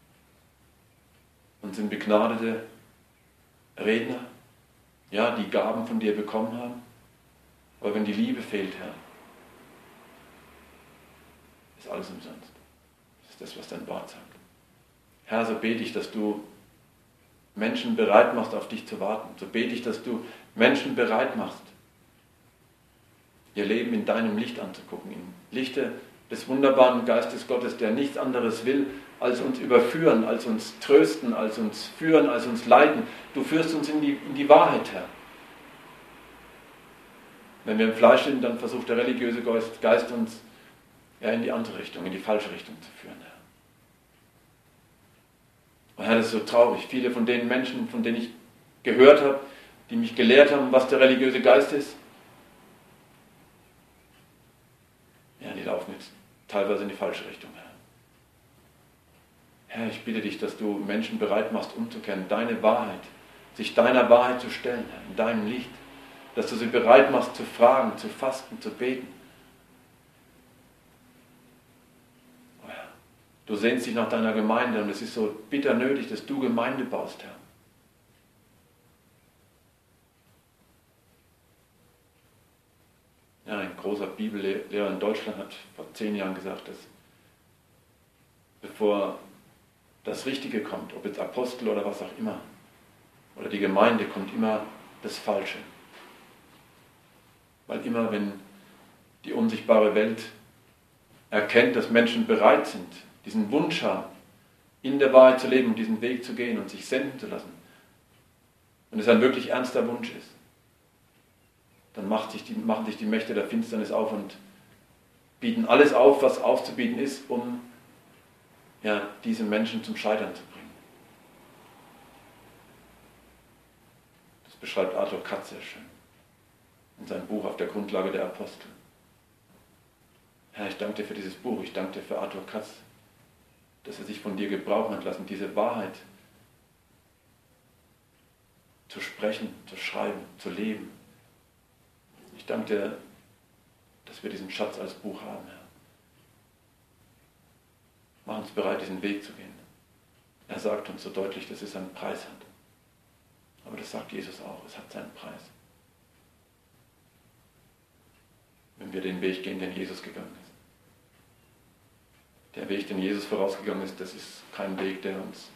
S1: und sind begnadete Redner, ja, die Gaben von dir bekommen haben. Aber wenn die Liebe fehlt, Herr, ist alles umsonst. Das ist das, was dein Wort sagt. Herr, so bete ich, dass du Menschen bereit machst, auf dich zu warten. So bete ich, dass du Menschen bereit machst, ihr Leben in deinem Licht anzugucken. Im Lichte des wunderbaren Geistes Gottes, der nichts anderes will, als uns überführen, als uns trösten, als uns führen, als uns leiten. Du führst uns in die, in die Wahrheit, Herr. Wenn wir im Fleisch sind, dann versucht der religiöse Geist, Geist uns ja, in die andere Richtung, in die falsche Richtung zu führen, Herr. Und Herr, das ist so traurig. Viele von den Menschen, von denen ich gehört habe, die mich gelehrt haben, was der religiöse Geist ist, ja, die laufen jetzt teilweise in die falsche Richtung, Herr. Herr, ich bitte dich, dass du Menschen bereit machst, umzukehren, deine Wahrheit, sich deiner Wahrheit zu stellen, Herr, in deinem Licht. Dass du sie bereit machst, zu fragen, zu fasten, zu beten. Oh Herr, du sehnst dich nach deiner Gemeinde und es ist so bitter nötig, dass du Gemeinde baust, Herr. Ja, ein großer Bibellehrer in Deutschland hat vor zehn Jahren gesagt, dass bevor das Richtige kommt, ob jetzt Apostel oder was auch immer, oder die Gemeinde, kommt immer das Falsche. Weil immer, wenn die unsichtbare Welt erkennt, dass Menschen bereit sind, diesen Wunsch haben, in der Wahrheit zu leben und diesen Weg zu gehen und sich senden zu lassen, wenn es ein wirklich ernster Wunsch ist, dann macht sich die, machen sich die Mächte der Finsternis auf und bieten alles auf, was aufzubieten ist, um ja, diese Menschen zum Scheitern zu bringen. Das beschreibt Arthur Katz sehr schön in seinem Buch Auf der Grundlage der Apostel. Herr, ich danke dir für dieses Buch, ich danke dir für Arthur Katz, dass er sich von dir gebrauchen hat lassen, diese Wahrheit zu sprechen, zu schreiben, zu leben. Ich danke dir, dass wir diesen Schatz als Buch haben, Herr. Mach uns bereit, diesen Weg zu gehen. Er sagt uns so deutlich, dass es einen Preis hat. Aber das sagt Jesus auch, es hat seinen Preis. Wenn wir den Weg gehen, den Jesus gegangen ist. Der Weg, den Jesus vorausgegangen ist, das ist kein Weg, der uns,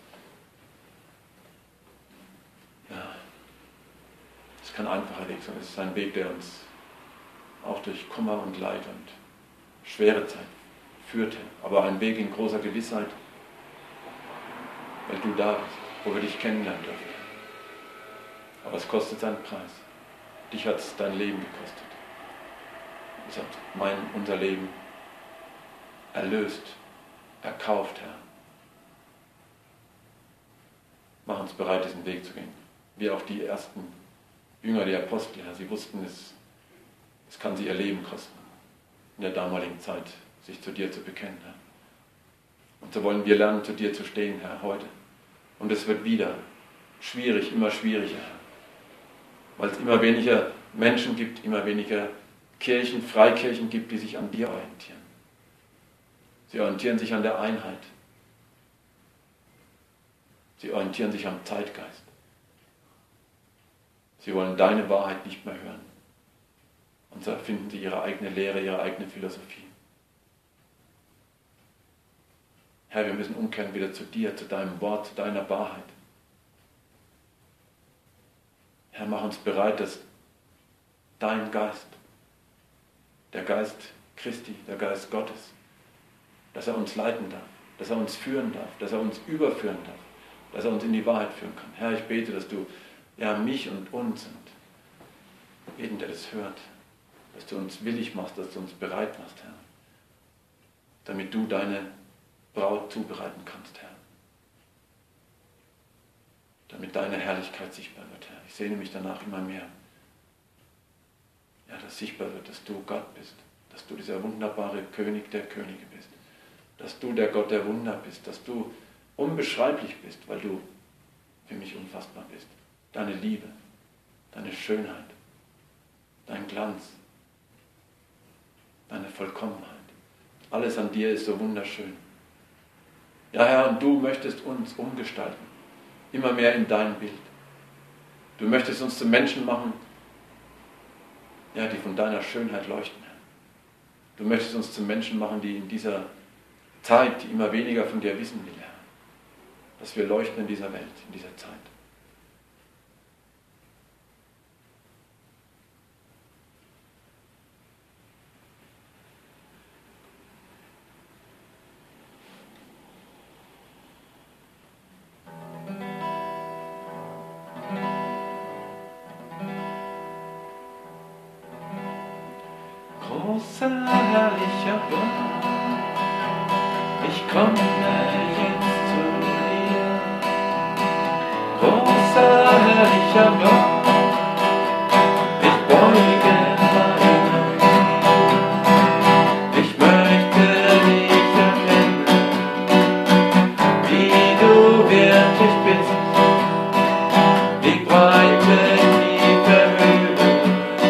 S1: ja, das ist kein einfacher Weg, sondern es ist ein Weg, der uns auch durch Kummer und Leid und schwere Zeit führte, aber ein Weg in großer Gewissheit, weil du da bist, wo wir dich kennenlernen dürfen. Aber es kostet seinen Preis. Dich hat es dein Leben gekostet. Es hat mein, unser Leben erlöst, erkauft, Herr. Mach uns bereit, diesen Weg zu gehen. Wie auch die ersten Jünger, die Apostel, Herr, sie wussten, es, es kann sie ihr Leben kosten, in der damaligen Zeit, sich zu dir zu bekennen, Herr. Und so wollen wir lernen, zu dir zu stehen, Herr, heute. Und es wird wieder schwierig, immer schwieriger, Herr. Weil es immer weniger Menschen gibt, immer weniger Kirchen, Freikirchen gibt, die sich an dir orientieren. Sie orientieren sich an der Einheit. Sie orientieren sich am Zeitgeist. Sie wollen deine Wahrheit nicht mehr hören. Und so erfinden sie ihre eigene Lehre, ihre eigene Philosophie. Herr, wir müssen umkehren wieder zu dir, zu deinem Wort, zu deiner Wahrheit. Herr, mach uns bereit, dass dein Geist, der Geist Christi, der Geist Gottes, dass er uns leiten darf, dass er uns führen darf, dass er uns überführen darf, dass er uns in die Wahrheit führen kann. Herr, ich bete, dass du ja mich und uns und jeden, der das hört, dass du uns willig machst, dass du uns bereit machst, Herr, damit du deine Braut zubereiten kannst, Herr. Damit deine Herrlichkeit sichtbar wird, Herr. Ich sehne mich danach immer mehr. Ja, dass sichtbar wird, dass du Gott bist, dass du dieser wunderbare König der Könige bist, dass du der Gott der Wunder bist, dass du unbeschreiblich bist, weil du für mich unfassbar bist. Deine Liebe, deine Schönheit, dein Glanz, deine Vollkommenheit. Alles an dir ist so wunderschön. Ja, Herr, und du möchtest uns umgestalten, immer mehr in dein Bild. Du möchtest uns zu Menschen machen, ja, die von deiner Schönheit leuchten. Du möchtest uns zu Menschen machen, die in dieser Zeit, die immer weniger von dir wissen will, Herr. Dass wir leuchten in dieser Welt, in dieser Zeit.
S2: Großer, herrlicher Gott, ich komme jetzt zu dir. Großer, herrlicher Gott, ich beuge meine Knie. Ich möchte dich erkennen, wie du wirklich bist, die Breite, tiefe Höhe,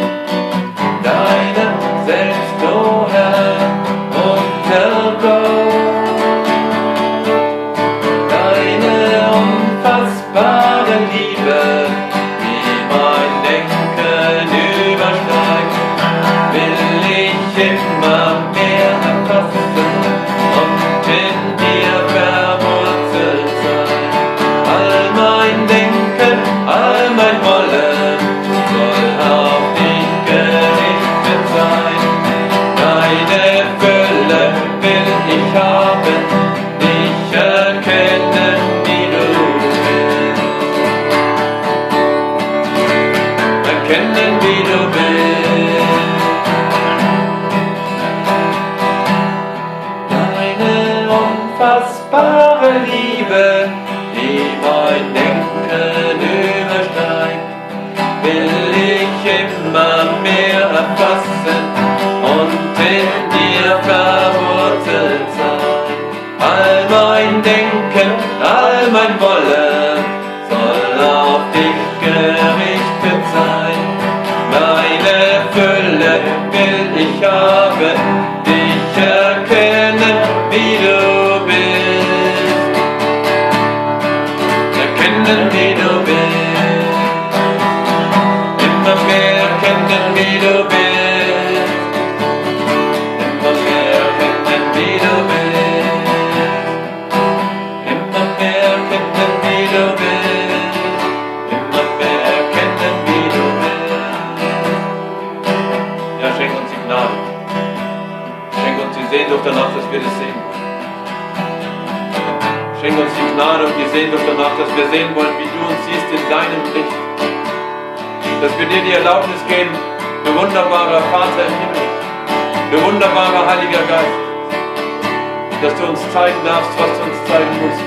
S2: deine selbst, o Herr, unser Gott, deine unfassbare Liebe, die mein Denken übersteigt, will ich immer mehr erfassen und in dir verwurzelt sein. All mein Denken, all mein Wollen soll auf dich gerichtet sein. Deine Fülle will ich haben, dich erkennen, wie du bist. Erkennen, wie du bist. Deine unfassbare Liebe, die mein Denken übersteigt, will ich immer mehr erfassen und in dir verwurzelt sein. All mein Denken, all mein Wollen soll auf dich gerichtet sein. Meine Fülle will ich haben, dich erkennen, wie du bist. Erkennen, wie du bist. Immer mehr erkennen, wie du bist. Immer mehr erkennen, wie du bist.
S3: danach, dass wir das sehen wollen. Schenk uns die Gnade und die Sehnsucht danach, dass wir sehen wollen, wie du uns siehst in deinem Licht. Dass wir dir die Erlaubnis geben, du wunderbarer Vater im Himmel, du wunderbarer Heiliger Geist, dass du uns zeigen darfst, was du uns zeigen musst.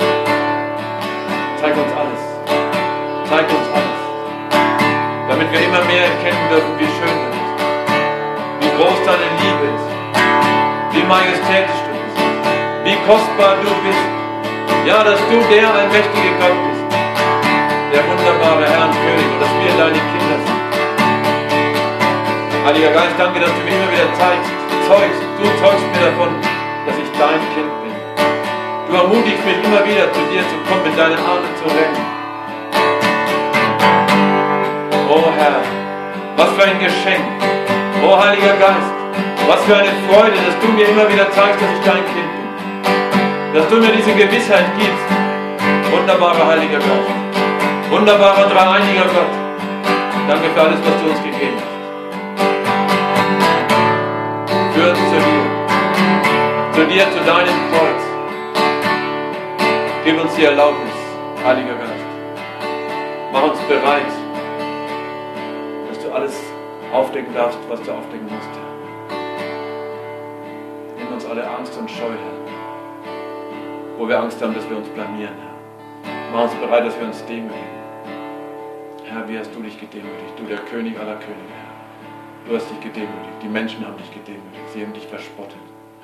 S3: Zeig uns alles. Zeig uns alles. Damit wir immer mehr erkennen dürfen, wie schön du bist, wie groß deine Liebe ist, wie majestätisch du bist, wie kostbar du bist. Ja, dass du der allmächtige Gott bist, der wunderbare Herr und König, und dass wir deine Kinder sind. Heiliger Geist, danke, dass du mir immer wieder zeigst, zeugst, du zeugst mir davon, dass ich dein Kind bin. Du ermutigst mich immer wieder, zu dir zu kommen, in deine Arme zu rennen. Oh Herr, was für ein Geschenk. Oh Heiliger Geist, was für eine Freude, dass du mir immer wieder zeigst, dass ich dein Kind bin. Dass du mir diese Gewissheit gibst. Wunderbarer Heiliger Geist. Wunderbarer dreieiniger Gott. Danke für alles, was du uns gegeben hast. Führ uns zu dir. Zu dir, zu deinem Kreuz. Gib uns die Erlaubnis, Heiliger Geist. Mach uns bereit, dass du alles aufdecken darfst, was du aufdecken musst, Herr. Nimm uns alle Angst und Scheu, Herr. Wo wir Angst haben, dass wir uns blamieren, Herr. Mach uns bereit, dass wir uns demütigen. Herr, wie hast du dich gedemütigt? Du, der König aller Könige, Herr. Du hast dich gedemütigt. Die Menschen haben dich gedemütigt. Sie haben dich verspottet.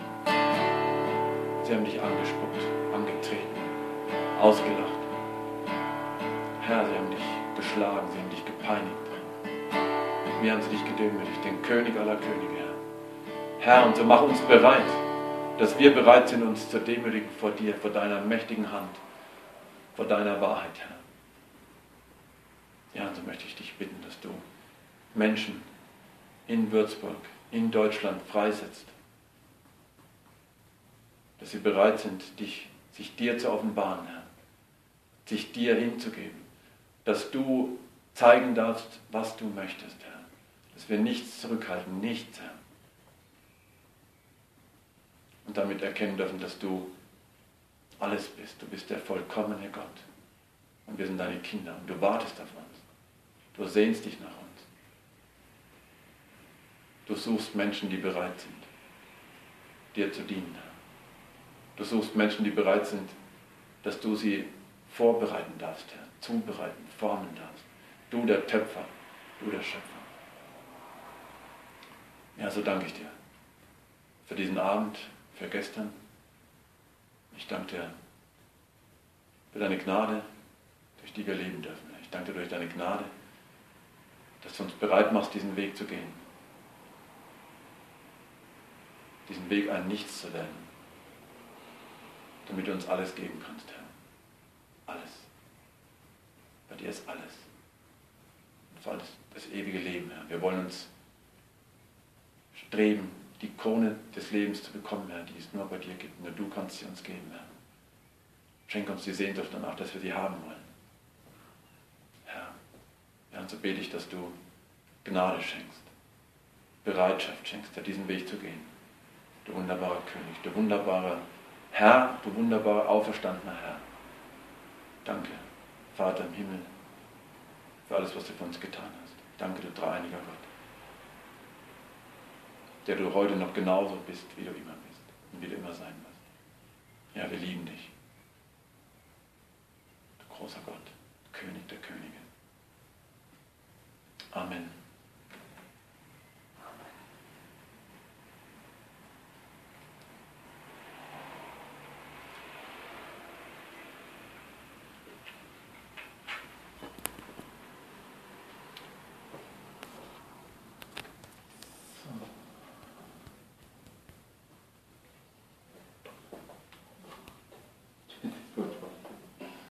S3: Sie haben dich angespuckt, angetreten, ausgelacht. Herr, sie haben dich geschlagen, sie haben dich gepeinigt. Wie haben sie dich gedemütigt? Den König aller Könige, Herr. Herr, und so mach uns bereit, dass wir bereit sind, uns zu demütigen vor dir, vor deiner mächtigen Hand, vor deiner Wahrheit, Herr. Ja, und so möchte ich dich bitten, dass du Menschen in Würzburg, in Deutschland freisetzt, dass sie bereit sind, dich, sich dir zu offenbaren, Herr, sich dir hinzugeben, dass du zeigen darfst, was du möchtest, Herr, dass wir nichts zurückhalten, nichts, Herr. Und damit erkennen dürfen, dass du alles bist. Du bist der vollkommene Gott. Und wir sind deine Kinder. Und du wartest auf uns. Du sehnst dich nach uns. Du suchst Menschen, die bereit sind, dir zu dienen. Du suchst Menschen, die bereit sind, dass du sie vorbereiten darfst, Herr. Zubereiten, formen darfst. Du der Töpfer, du der Schöpfer. Ja, so danke ich dir für diesen Abend, für gestern. Ich danke dir für deine Gnade, durch die wir leben dürfen. Ich danke dir durch deine Gnade, dass du uns bereit machst, diesen Weg zu gehen. Diesen Weg ein Nichts zu werden, damit du uns alles geben kannst, Herr. Alles. Bei dir ist alles. Und vor allem das ewige Leben, Herr. Wir wollen uns streben, die Krone des Lebens zu bekommen, Herr, die es nur bei dir gibt. Nur du kannst sie uns geben, Herr. Schenk uns die Sehnsucht danach, dass wir sie haben wollen. Herr, ja, und so bete ich, dass du Gnade schenkst, Bereitschaft schenkst, Herr, diesen Weg zu gehen. Du wunderbarer König, du wunderbarer Herr, du wunderbarer auferstandener Herr. Danke, Vater im Himmel, für alles, was du für uns getan hast. Danke, du dreieiniger Gott, der du heute noch genauso bist, wie du immer bist und wie du immer sein wirst. Ja, wir lieben dich. Du großer Gott, König der Könige. Amen.